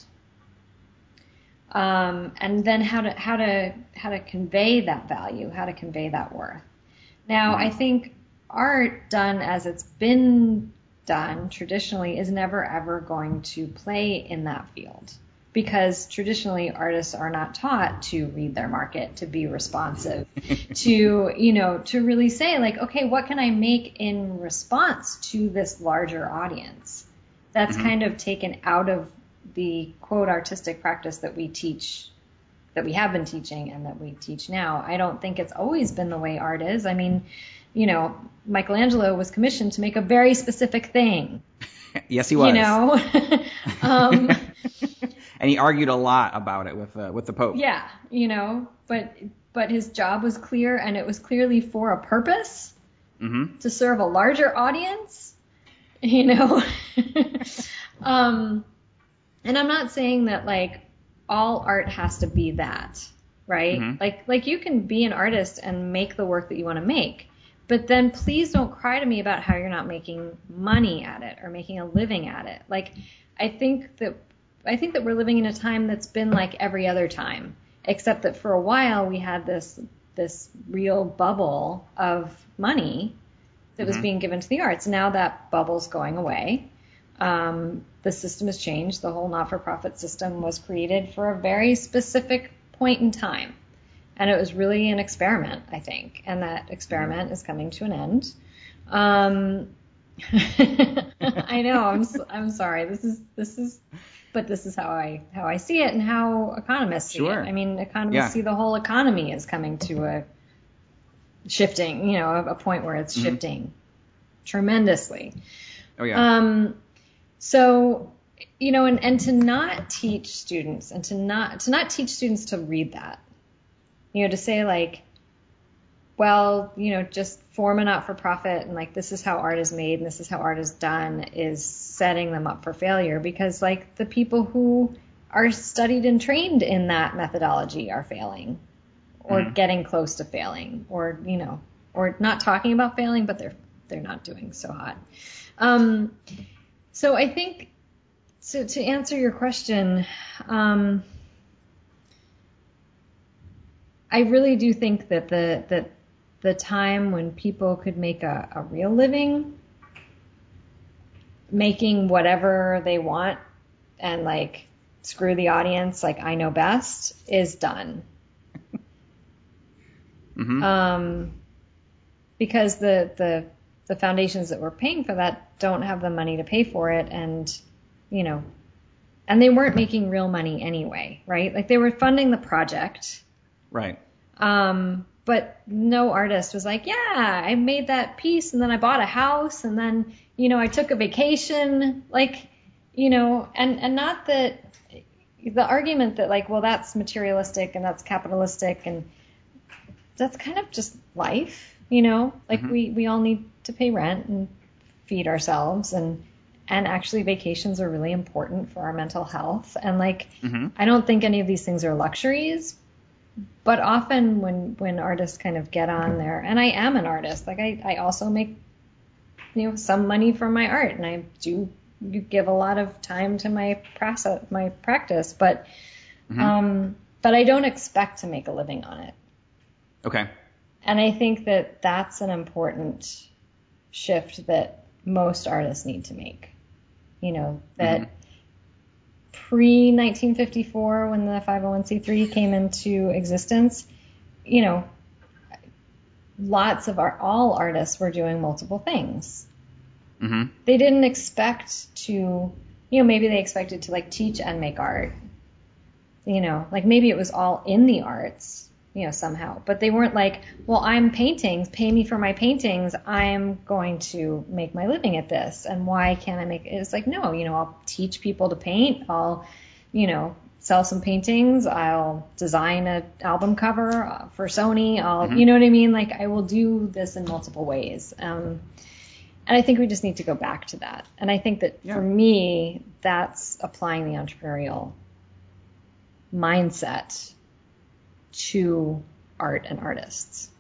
And then how to convey that value, how to convey that worth. Now, I think art done as it's been done traditionally is never ever going to play in that field, because traditionally artists are not taught to read their market, to be responsive, to really say like, okay, what can I make in response to this larger audience? That's kind of taken out of the quote artistic practice that we teach, that we have been teaching and that we teach now. I don't think it's always been the way art is. I mean, Michelangelo was commissioned to make a very specific thing. Yes, he was. And he argued a lot about it with the Pope. Yeah, but his job was clear, and it was clearly for a purpose, to serve a larger audience, And I'm not saying that like all art has to be that, right? Like you can be an artist and make the work that you want to make, but then please don't cry to me about how you're not making money at it or making a living at it. Like I think that we're living in a time that's been like every other time, except that for a while we had this real bubble of money that was being given to the arts. Now that bubble's going away. The system has changed. The whole not-for-profit system was created for a very specific point in time. And it was really an experiment, I think. And that experiment is coming to an end. I know, I'm sorry. This is how I see it and how economists see it. I mean, economists see the whole economy as coming to a shifting, a point where it's shifting tremendously. Oh yeah. So, and to not teach students and to not teach students to read that, to say like, well, just form a not-for-profit and like, this is how art is made and this is how art is done, is setting them up for failure, because like the people who are studied and trained in that methodology are failing or getting close to failing, or, or not talking about failing, but they're not doing so hot. So I think, to answer your question, I really do think that the time when people could make a real living making whatever they want and like screw the audience, like I know best, is done. Because the foundations that were paying for that don't have the money to pay for it, and and they weren't making real money anyway, right? Like they were funding the project, right? But no artist was like, yeah, I made that piece and then I bought a house and then I took a vacation, like and not that the argument that like, well, that's materialistic and that's capitalistic, and that's kind of just life, you know, like we all need to pay rent and feed ourselves, and actually vacations are really important for our mental health. And like, I don't think any of these things are luxuries, but often when artists kind of get on there, and I am an artist, like I also make, you know, some money from my art, and I do give a lot of time to my practice, but I don't expect to make a living on it. Okay. And I think that that's an important shift that most artists need to make. You know, that pre-1954, when the 501c3 came into existence, you know, all artists were doing multiple things. They didn't expect to, you know, maybe they expected to like teach and make art. You know, like maybe it was all in the arts, you know, somehow, but they weren't like, well, I'm paintings, pay me for my paintings, I'm going to make my living at this, and why can't I make it? It's like, no, you know, I'll teach people to paint, I'll, you know, sell some paintings, I'll design an album cover for Sony, I'll, you know what I mean? Like, I will do this in multiple ways. And I think we just need to go back to that. And I think that for me, that's applying the entrepreneurial mindset to art and artists.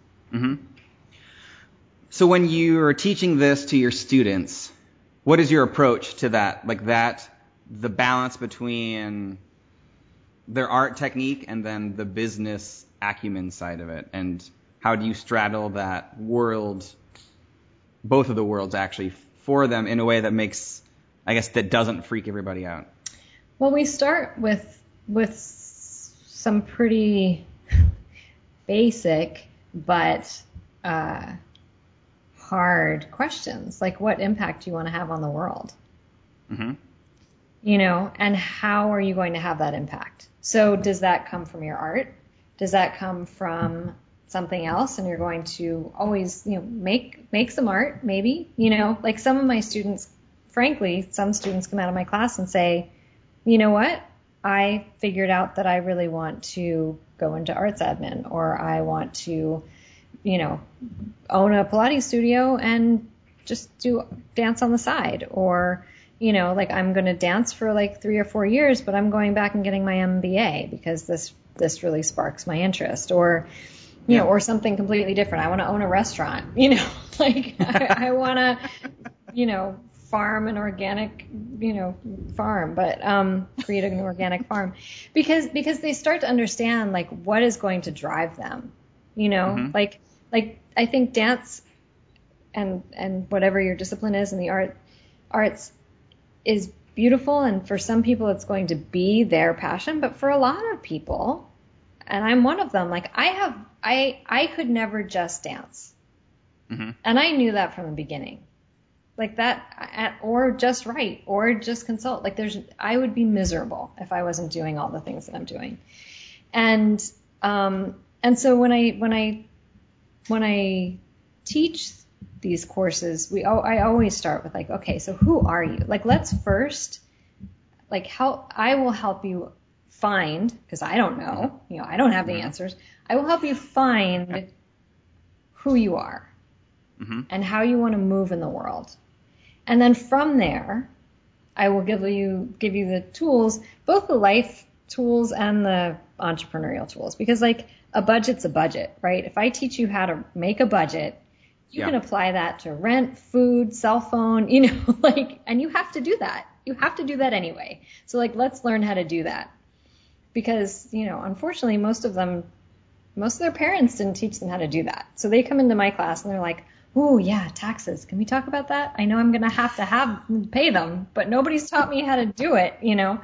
So when you're teaching this to your students, what is your approach to that? Like that, the balance between their art technique and then the business acumen side of it, and how do you straddle that world, both of the worlds actually, for them in a way that makes, I guess, that doesn't freak everybody out? Well, we start with some pretty basic but hard questions, like what impact do you want to have on the world? You know, and how are you going to have that impact? So does that come from your art? Does that come from something else, and you're going to always, you know, make some art, maybe, you know, like some of my students, frankly, some students come out of my class and say, you know what, I figured out that I really want to go into arts admin, or I want to, you know, own a Pilates studio and just do dance on the side, or, you know, like I'm going to dance for like 3 or 4 years, but I'm going back and getting my MBA because this really sparks my interest, or, you know, or something completely different. I want to own a restaurant, you know, like I want to, you know, farm an organic, you know, farm, but create an organic farm, because they start to understand like what is going to drive them, you know, like I think dance and whatever your discipline is in the arts is beautiful, and for some people it's going to be their passion, but for a lot of people, and I'm one of them, like I could never just dance, and I knew that from the beginning. Like that, or just write, or just consult. Like I would be miserable if I wasn't doing all the things that I'm doing. And so when I teach these courses, I always start with like, okay, so who are you? Like, let's first, like, I will help you find, because I don't know, you know, I don't have the answers. I will help you find who you are and how you want to move in the world. And then from there, I will give you the tools, both the life tools and the entrepreneurial tools, because like a budget's a budget, right? If I teach you how to make a budget, you can apply that to rent, food, cell phone, you know, like, and you have to do that. You have to do that anyway. So like, let's learn how to do that, because, you know, unfortunately, most of their parents didn't teach them how to do that. So they come into my class and they're like, oh yeah, taxes. Can we talk about that? I know I'm going to have pay them, but nobody's taught me how to do it, you know?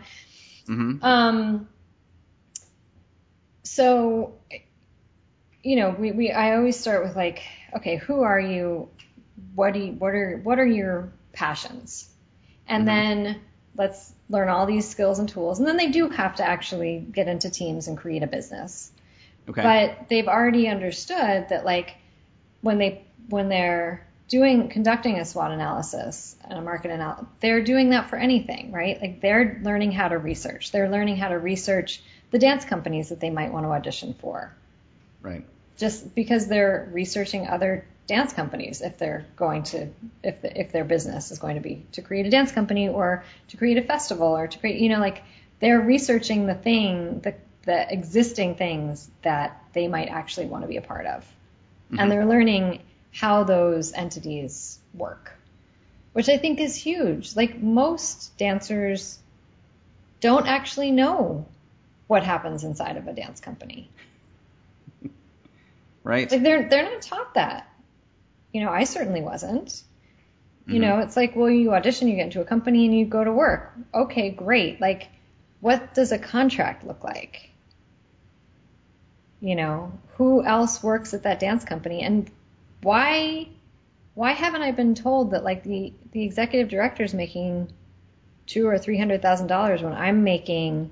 So, you know, I always start with like, okay, who are you? What are your passions? And then let's learn all these skills and tools. And then they do have to actually get into teams and create a business. Okay. But they've already understood that like when they're conducting a SWOT analysis and a market analysis, they're doing that for anything, right? Like they're learning how to research. They're learning how to research the dance companies that they might want to audition for. Right. just because they're researching other dance companies if they're going to, if their business is going to be to create a dance company or to create a festival or to create, like they're researching the existing things that they might actually want to be a part of. Mm-hmm. And they're learning how those entities work, which I think is huge. Like most dancers don't actually know what happens inside of a dance company. Right. Like they're not taught that. I certainly wasn't. Mm-hmm. It's like, well, you audition, you get into a company, and you go to work. Okay, great. Like, what does a contract look like? Who else works at that dance company? And why haven't I been told that, like, the executive director is making $200,000 or $300,000 when I'm making,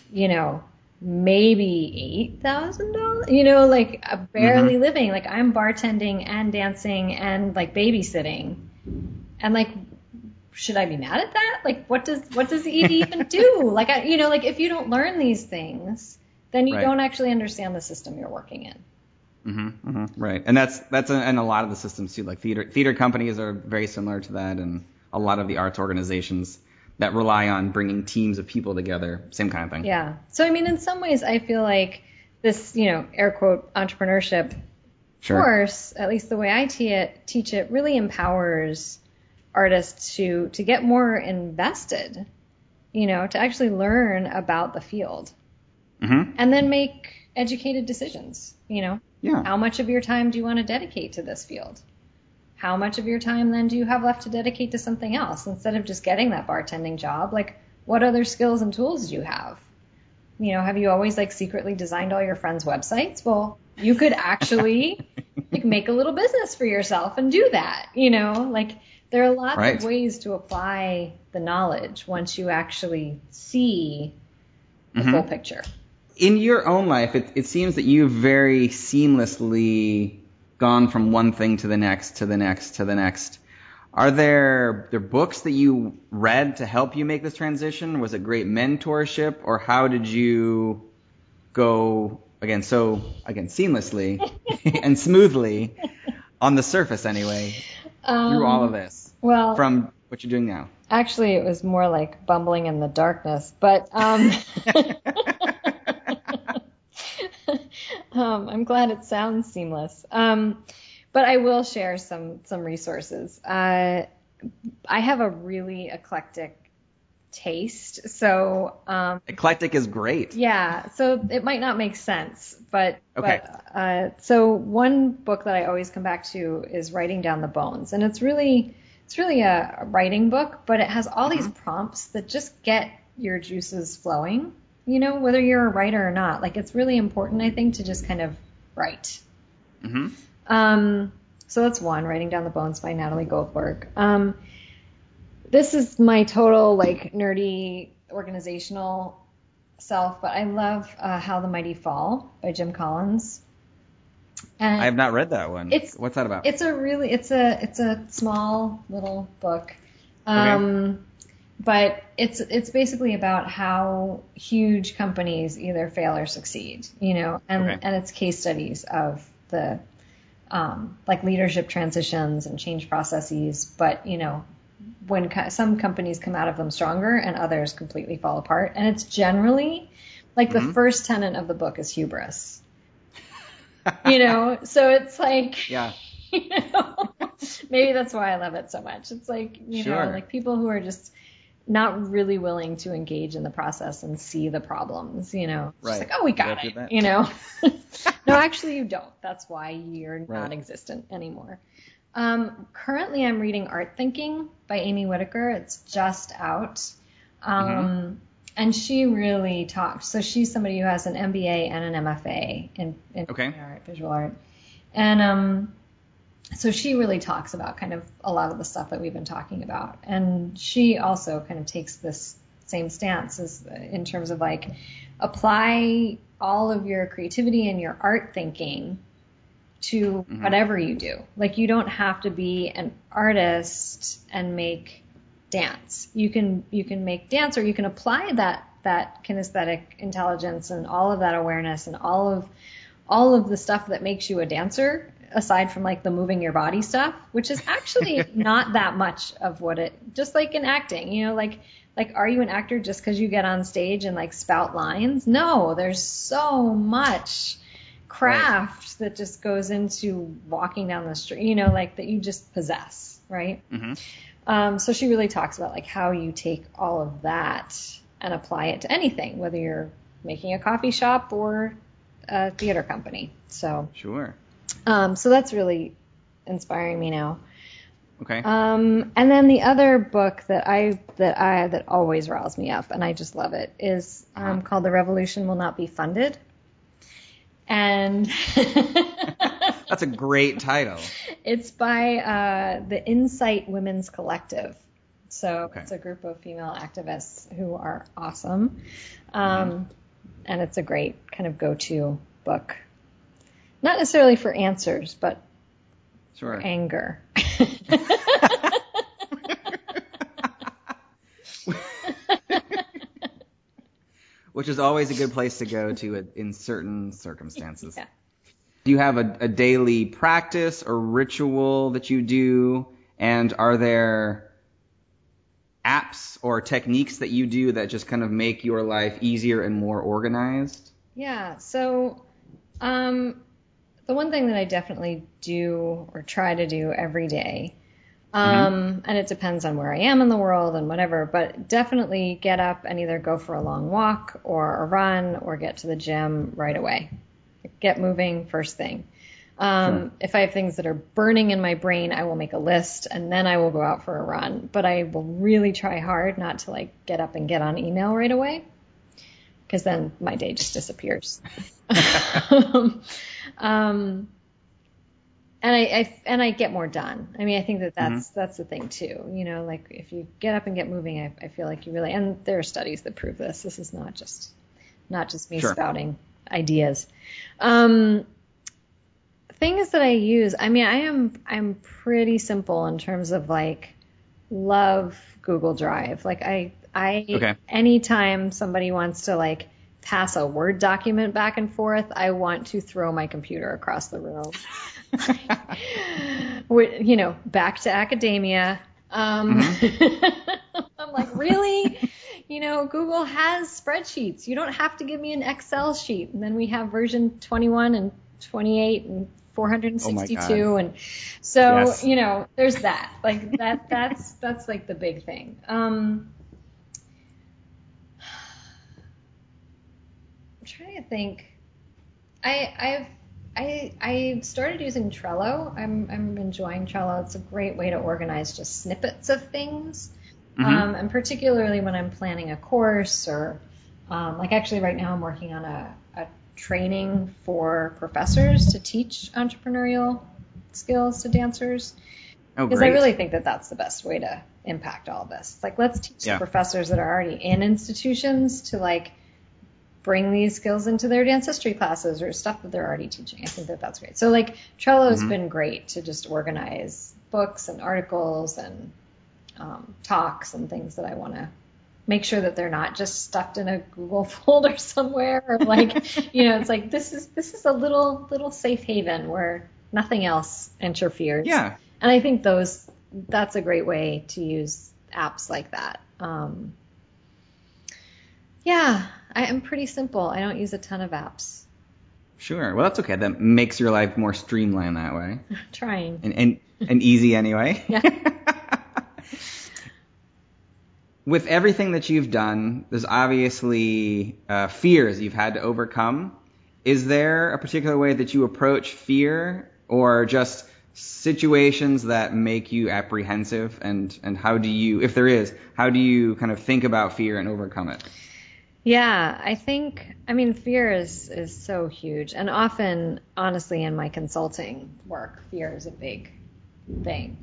maybe $8,000, like barely living. Like I'm bartending and dancing and like babysitting, and like, should I be mad at that? Like, what does the ED even do? Like, like if you don't learn these things, then you don't actually understand the system you're working in. Mm-hmm, mm-hmm, right, and that's in a lot of the systems too. Like theater companies are very similar to that, and a lot of the arts organizations that rely on bringing teams of people together, same kind of thing. Yeah. So, in some ways, I feel like this, air quote, entrepreneurship course, at least the way I teach it, really empowers artists to get more invested, to actually learn about the field. Mm-hmm. And then make educated decisions, Yeah. How much of your time do you want to dedicate to this field? How much of your time then do you have left to dedicate to something else instead of just getting that bartending job? Like, what other skills and tools do you have? Have you always like secretly designed all your friends' websites? Well, you could actually like make a little business for yourself and do that. Like there are lots of ways to apply the knowledge once you actually see the full picture. In your own life, it seems that you've very seamlessly gone from one thing to the next, to the next, to the next. Are there books that you read to help you make this transition? Was it great mentorship, or how did you go seamlessly and smoothly on the surface anyway through all of this? Well, from what you're doing now. Actually, it was more like bumbling in the darkness, but I'm glad it sounds seamless. But I will share some resources. I have a really eclectic taste, so eclectic is great. Yeah, so it might not make sense, but okay. So one book that I always come back to is Writing Down the Bones, and it's really a writing book, but it has all these prompts that just get your juices flowing. Whether you're a writer or not, like it's really important, I think, to just kind of write. Mm-hmm. So that's one, Writing Down the Bones by Natalie Goldberg. This is my total like nerdy organizational self, but I love How the Mighty Fall by Jim Collins. And I have not read that one. What's that about? It's a small little book. Okay. But it's basically about how huge companies either fail or succeed, and it's case studies of the like leadership transitions and change processes. But when some companies come out of them stronger and others completely fall apart, and it's generally like the first tenet of the book is hubris. So it's like, yeah. Maybe that's why I love it so much. It's like, sure. Like people who are just not really willing to engage in the process and see the problems, Just like, oh, we got it, No, actually you don't. That's why you're non-existent anymore. Currently I'm reading Art Thinking by Amy Whitaker. It's just out. And she really talks. So she's somebody who has an MBA and an MFA in art, visual art. And so she really talks about kind of a lot of the stuff that we've been talking about. And she also kind of takes this same stance as in terms of like apply all of your creativity and your art thinking to whatever you do. Like you don't have to be an artist and make dance. You can make dance, or you can apply that kinesthetic intelligence and all of that awareness and all of all of the stuff that makes you a dancer, aside from like the moving your body stuff, which is actually not that much of what it, just like in acting, you know, like, are you an actor just because you get on stage and like spout lines? No, there's so much craft that just goes into walking down the street, you know, like that you just possess, right? Mm-hmm. So she really talks about like how you take all of that and apply it to anything, whether you're making a coffee shop or a theater company. So Sure. So that's really inspiring me now. Okay. And then the other book that always riles me up, and I just love it, is called The Revolution Will Not Be Funded. And That's a great title. It's by the Insight Women's Collective. So It's a group of female activists who are awesome. And it's a great kind of go-to book. Not necessarily for answers, but for anger. Which is always a good place to go to in certain circumstances. Yeah. Do you have a daily practice or ritual that you do? And are there apps or techniques that you do that just kind of make your life easier and more organized? Yeah. So the one thing that I definitely do or try to do every day, and it depends on where I am in the world and whatever, but definitely get up and either go for a long walk or a run or get to the gym right away. Get moving first thing. If I have things that are burning in my brain, I will make a list and then I will go out for a run. But I will really try hard not to like get up and get on email right away, because then my day just disappears. And I get more done. I mean, I think that's the thing too. You know, like if you get up and get moving, I feel like you really, and there are studies that prove this. This is not just me spouting ideas. Things that I use. I mean, I'm pretty simple in terms of like love Google Drive. Like anytime somebody wants to like pass a Word document back and forth, I want to throw my computer across the room. You know, back to academia. I'm like, really? You know, Google has spreadsheets. You don't have to give me an Excel sheet. And then we have version 21 and 28 and 462. And so, you know, there's that. Like that's like the big thing. I'm trying to think. I started using Trello. I'm enjoying Trello. It's a great way to organize just snippets of things. And particularly when I'm planning a course or like actually right now I'm working on a training for professors to teach entrepreneurial skills to dancers. Because I really think that that's the best way to impact all of this. Like, let's teach the professors that are already in institutions to like bring these skills into their dance history classes or stuff that they're already teaching. I think that that's great. So like Trello has been great to just organize books and articles and talks and things that I want to make sure that they're not just stuffed in a Google folder somewhere or like, you know, it's like, this is a little safe haven where nothing else interferes. Yeah. And I think that's a great way to use apps like that. Yeah, I am pretty simple. I don't use a ton of apps. Sure. Well, that's okay. That makes your life more streamlined that way. Trying. And easy anyway. Yeah. With everything that you've done, there's obviously fears you've had to overcome. Is there a particular way that you approach fear or just situations that make you apprehensive? And how do you, if there is, how do you kind of think about fear and overcome it? Yeah, fear is so huge. And often, honestly, in my consulting work, fear is a big thing.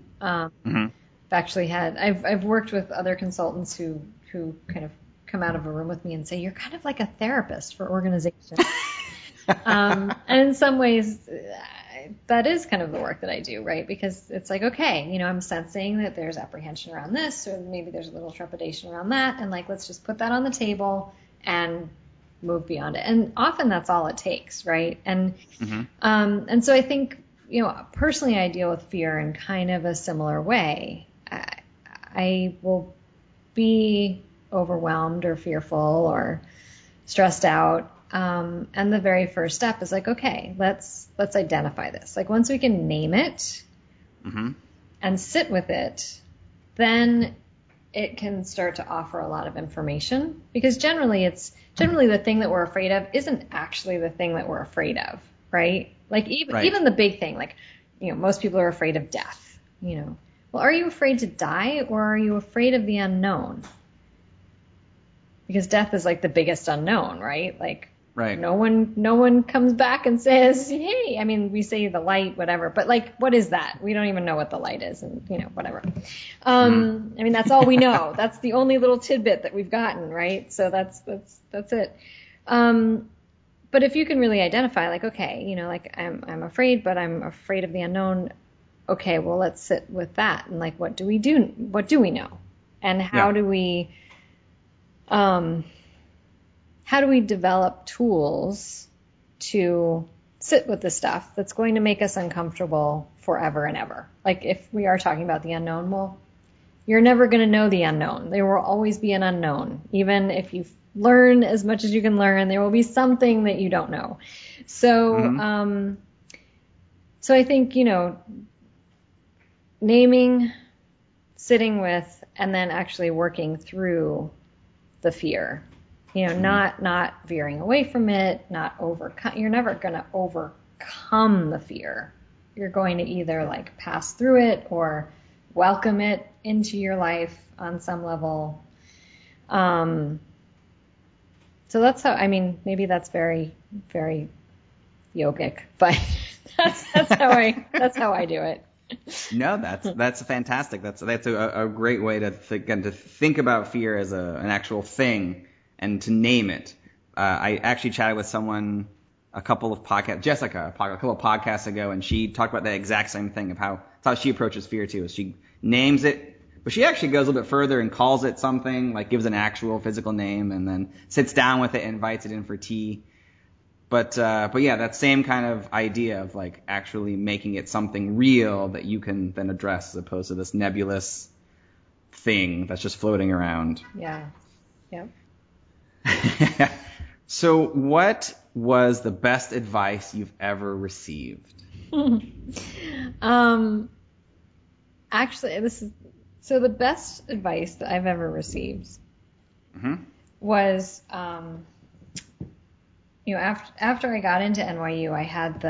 I've worked with other consultants who kind of come out of a room with me and say, you're kind of like a therapist for organizations. And in some ways, that is kind of the work that I do, right? Because it's like, okay, you know, I'm sensing that there's apprehension around this, or maybe there's a little trepidation around that. And like, let's just put that on the table and move beyond it. And often that's all it takes, right? And Mm-hmm. and so I think, personally I deal with fear in kind of a similar way. I will be overwhelmed or fearful or stressed out. And the very first step is like, okay, let's identify this. Like once we can name it Mm-hmm. and sit with it, then it can start to offer a lot of information, because generally the thing that we're afraid of isn't actually the thing that we're afraid of, right? Like even the big thing, like, most people are afraid of death, Well, are you afraid to die, or are you afraid of the unknown? Because death is like the biggest unknown, right? Like, Right. no one comes back and says, hey, I mean, we say the light, whatever, but like, what is that? We don't even know what the light is, and whatever. I mean, that's all we know. That's the only little tidbit that we've gotten, right? So that's it. But if you can really identify, like, okay, like I'm afraid, but I'm afraid of the unknown. Okay, well, let's sit with that, and like, what do we do? What do we know? And how do we develop tools to sit with the stuff that's going to make us uncomfortable forever and ever? Like if we are talking about the unknown, well, you're never going to know the unknown. There will always be an unknown. Even if you learn as much as you can learn, there will be something that you don't know. So, so I think, naming, sitting with, and then actually working through the fear. Not veering away from it, you're never going to overcome the fear. You're going to either like pass through it or welcome it into your life on some level. So that's how, I mean, maybe that's very, very yogic, but that's how I do it. No, that's fantastic. That's a great way to think about fear as an actual thing and to name it. I actually chatted with someone a couple of podcasts ago, and she talked about the exact same thing of how she approaches fear too. Is she names it, but she actually goes a little bit further and calls it something, like gives an actual physical name, and then sits down with it and invites it in for tea. But yeah, that same kind of idea of like actually making it something real that you can then address, as opposed to this nebulous thing that's just floating around. Yeah. Yep. So what was the best advice you've ever received? Actually, the best advice that I've ever received was, after I got into NYU, I had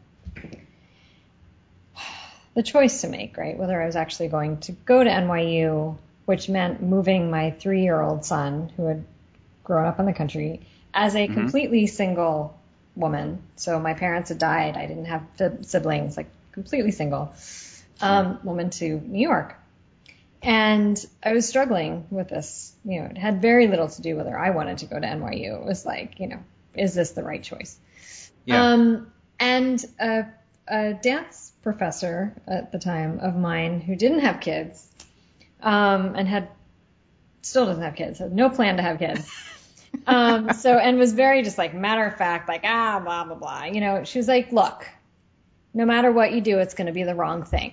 the choice to make, right? Whether I was actually going to go to NYU, which meant moving my 3-year-old son, who had grown up in the country, as a completely single woman. So my parents had died. I didn't have siblings, like completely single woman, to New York. And I was struggling with this. It had very little to do whether I wanted to go to NYU. It was like, is this the right choice? Yeah. And a dance professor at the time of mine who didn't have kids, and still doesn't have kids, had no plan to have kids. And was very just like matter of fact, like, blah, blah, blah. She was like, look, no matter what you do, it's going to be the wrong thing.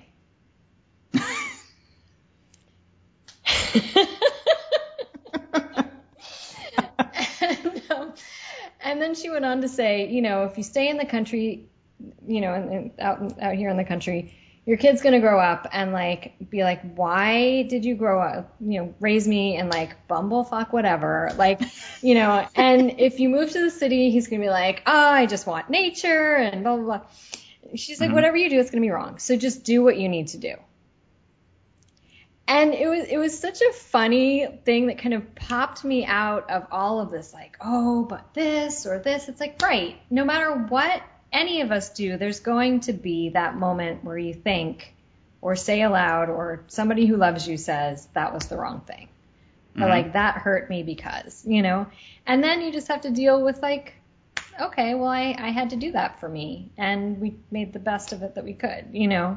And then she went on to say, if you stay in the country, and out here in the country, your kid's going to grow up and like be like, why did you grow up, raise me and like bumblefuck whatever, like, and if you move to the city, he's going to be like, oh, I just want nature and blah, blah, blah. She's like, whatever you do, it's going to be wrong. So just do what you need to do. And it was such a funny thing that kind of popped me out of all of this, like, oh, but this or this. It's like, right, no matter what any of us do, there's going to be that moment where you think or say aloud, or somebody who loves you says, that was the wrong thing. Or like, that hurt me because, and then you just have to deal with like, okay, well, I had to do that for me, and we made the best of it that we could,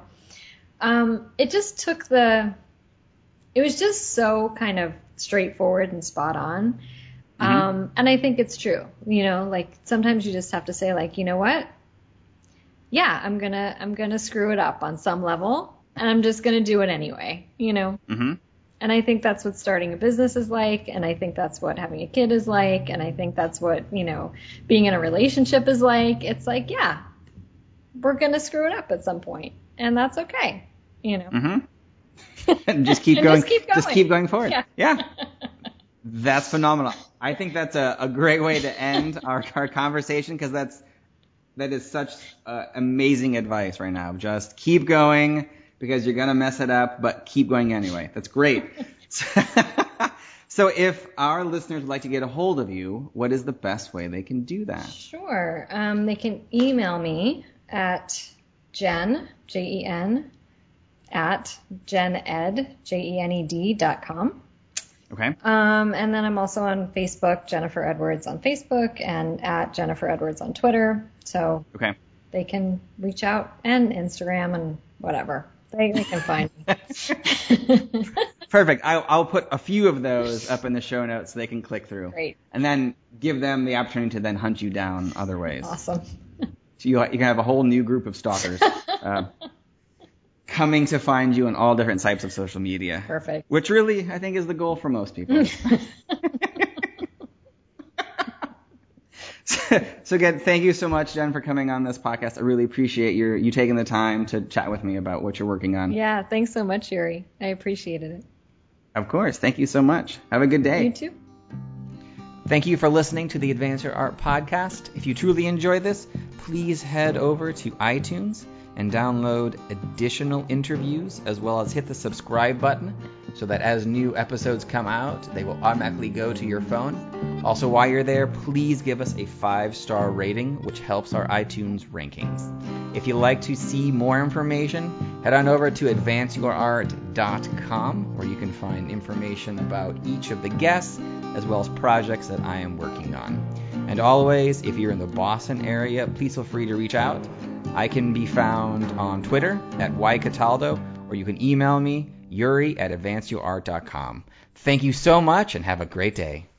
It just it was just so kind of straightforward and spot on. And I think it's true. Like sometimes you just have to say like, you know what? Yeah, I'm gonna screw it up on some level, and I'm just gonna do it anyway. Mm-hmm. And I think that's what starting a business is like, and I think that's what having a kid is like, and I think that's what, being in a relationship is like. It's like, yeah, we're going to screw it up at some point, and that's okay, And just keep going. Just keep going forward. Yeah. That's phenomenal. I think that's a great way to end our conversation, because that is such amazing advice right now. Just keep going, because you're going to mess it up, but keep going anyway. That's great. So if our listeners would like to get a hold of you, what is the best way they can do that? Sure. They can email me at Jen, Jen, at gened, gened.com. Okay. And then I'm also on Facebook, Jennifer Edwards on Facebook, and at Jennifer Edwards on Twitter. So okay, they can reach out, and Instagram and whatever. They can find me. Perfect. I'll put a few of those up in the show notes so they can click through. Great. And then give them the opportunity to then hunt you down other ways. Awesome. So you can have a whole new group of stalkers coming to find you on all different types of social media. Perfect. Which really, I think, is the goal for most people. So again, thank you so much, Jen, for coming on this podcast. I really appreciate you taking the time to chat with me about what you're working on. Yeah, thanks so much, Yuri. I appreciated it. Of course. Thank you so much. Have a good day. You too. Thank you for listening to the Advance Your Art podcast. If you truly enjoyed this, please head over to iTunes and download additional interviews, as well as hit the subscribe button so that as new episodes come out, they will automatically go to your phone. Also, while you're there, please give us a 5-star rating, which helps our iTunes rankings. If you'd like to see more information, head on over to advanceyourart.com, where you can find information about each of the guests, as well as projects that I am working on. And always, if you're in the Boston area, please feel free to reach out. I can be found on Twitter at ycataldo, or you can email me, Yuri at advanceyourart.com. Thank you so much, and have a great day.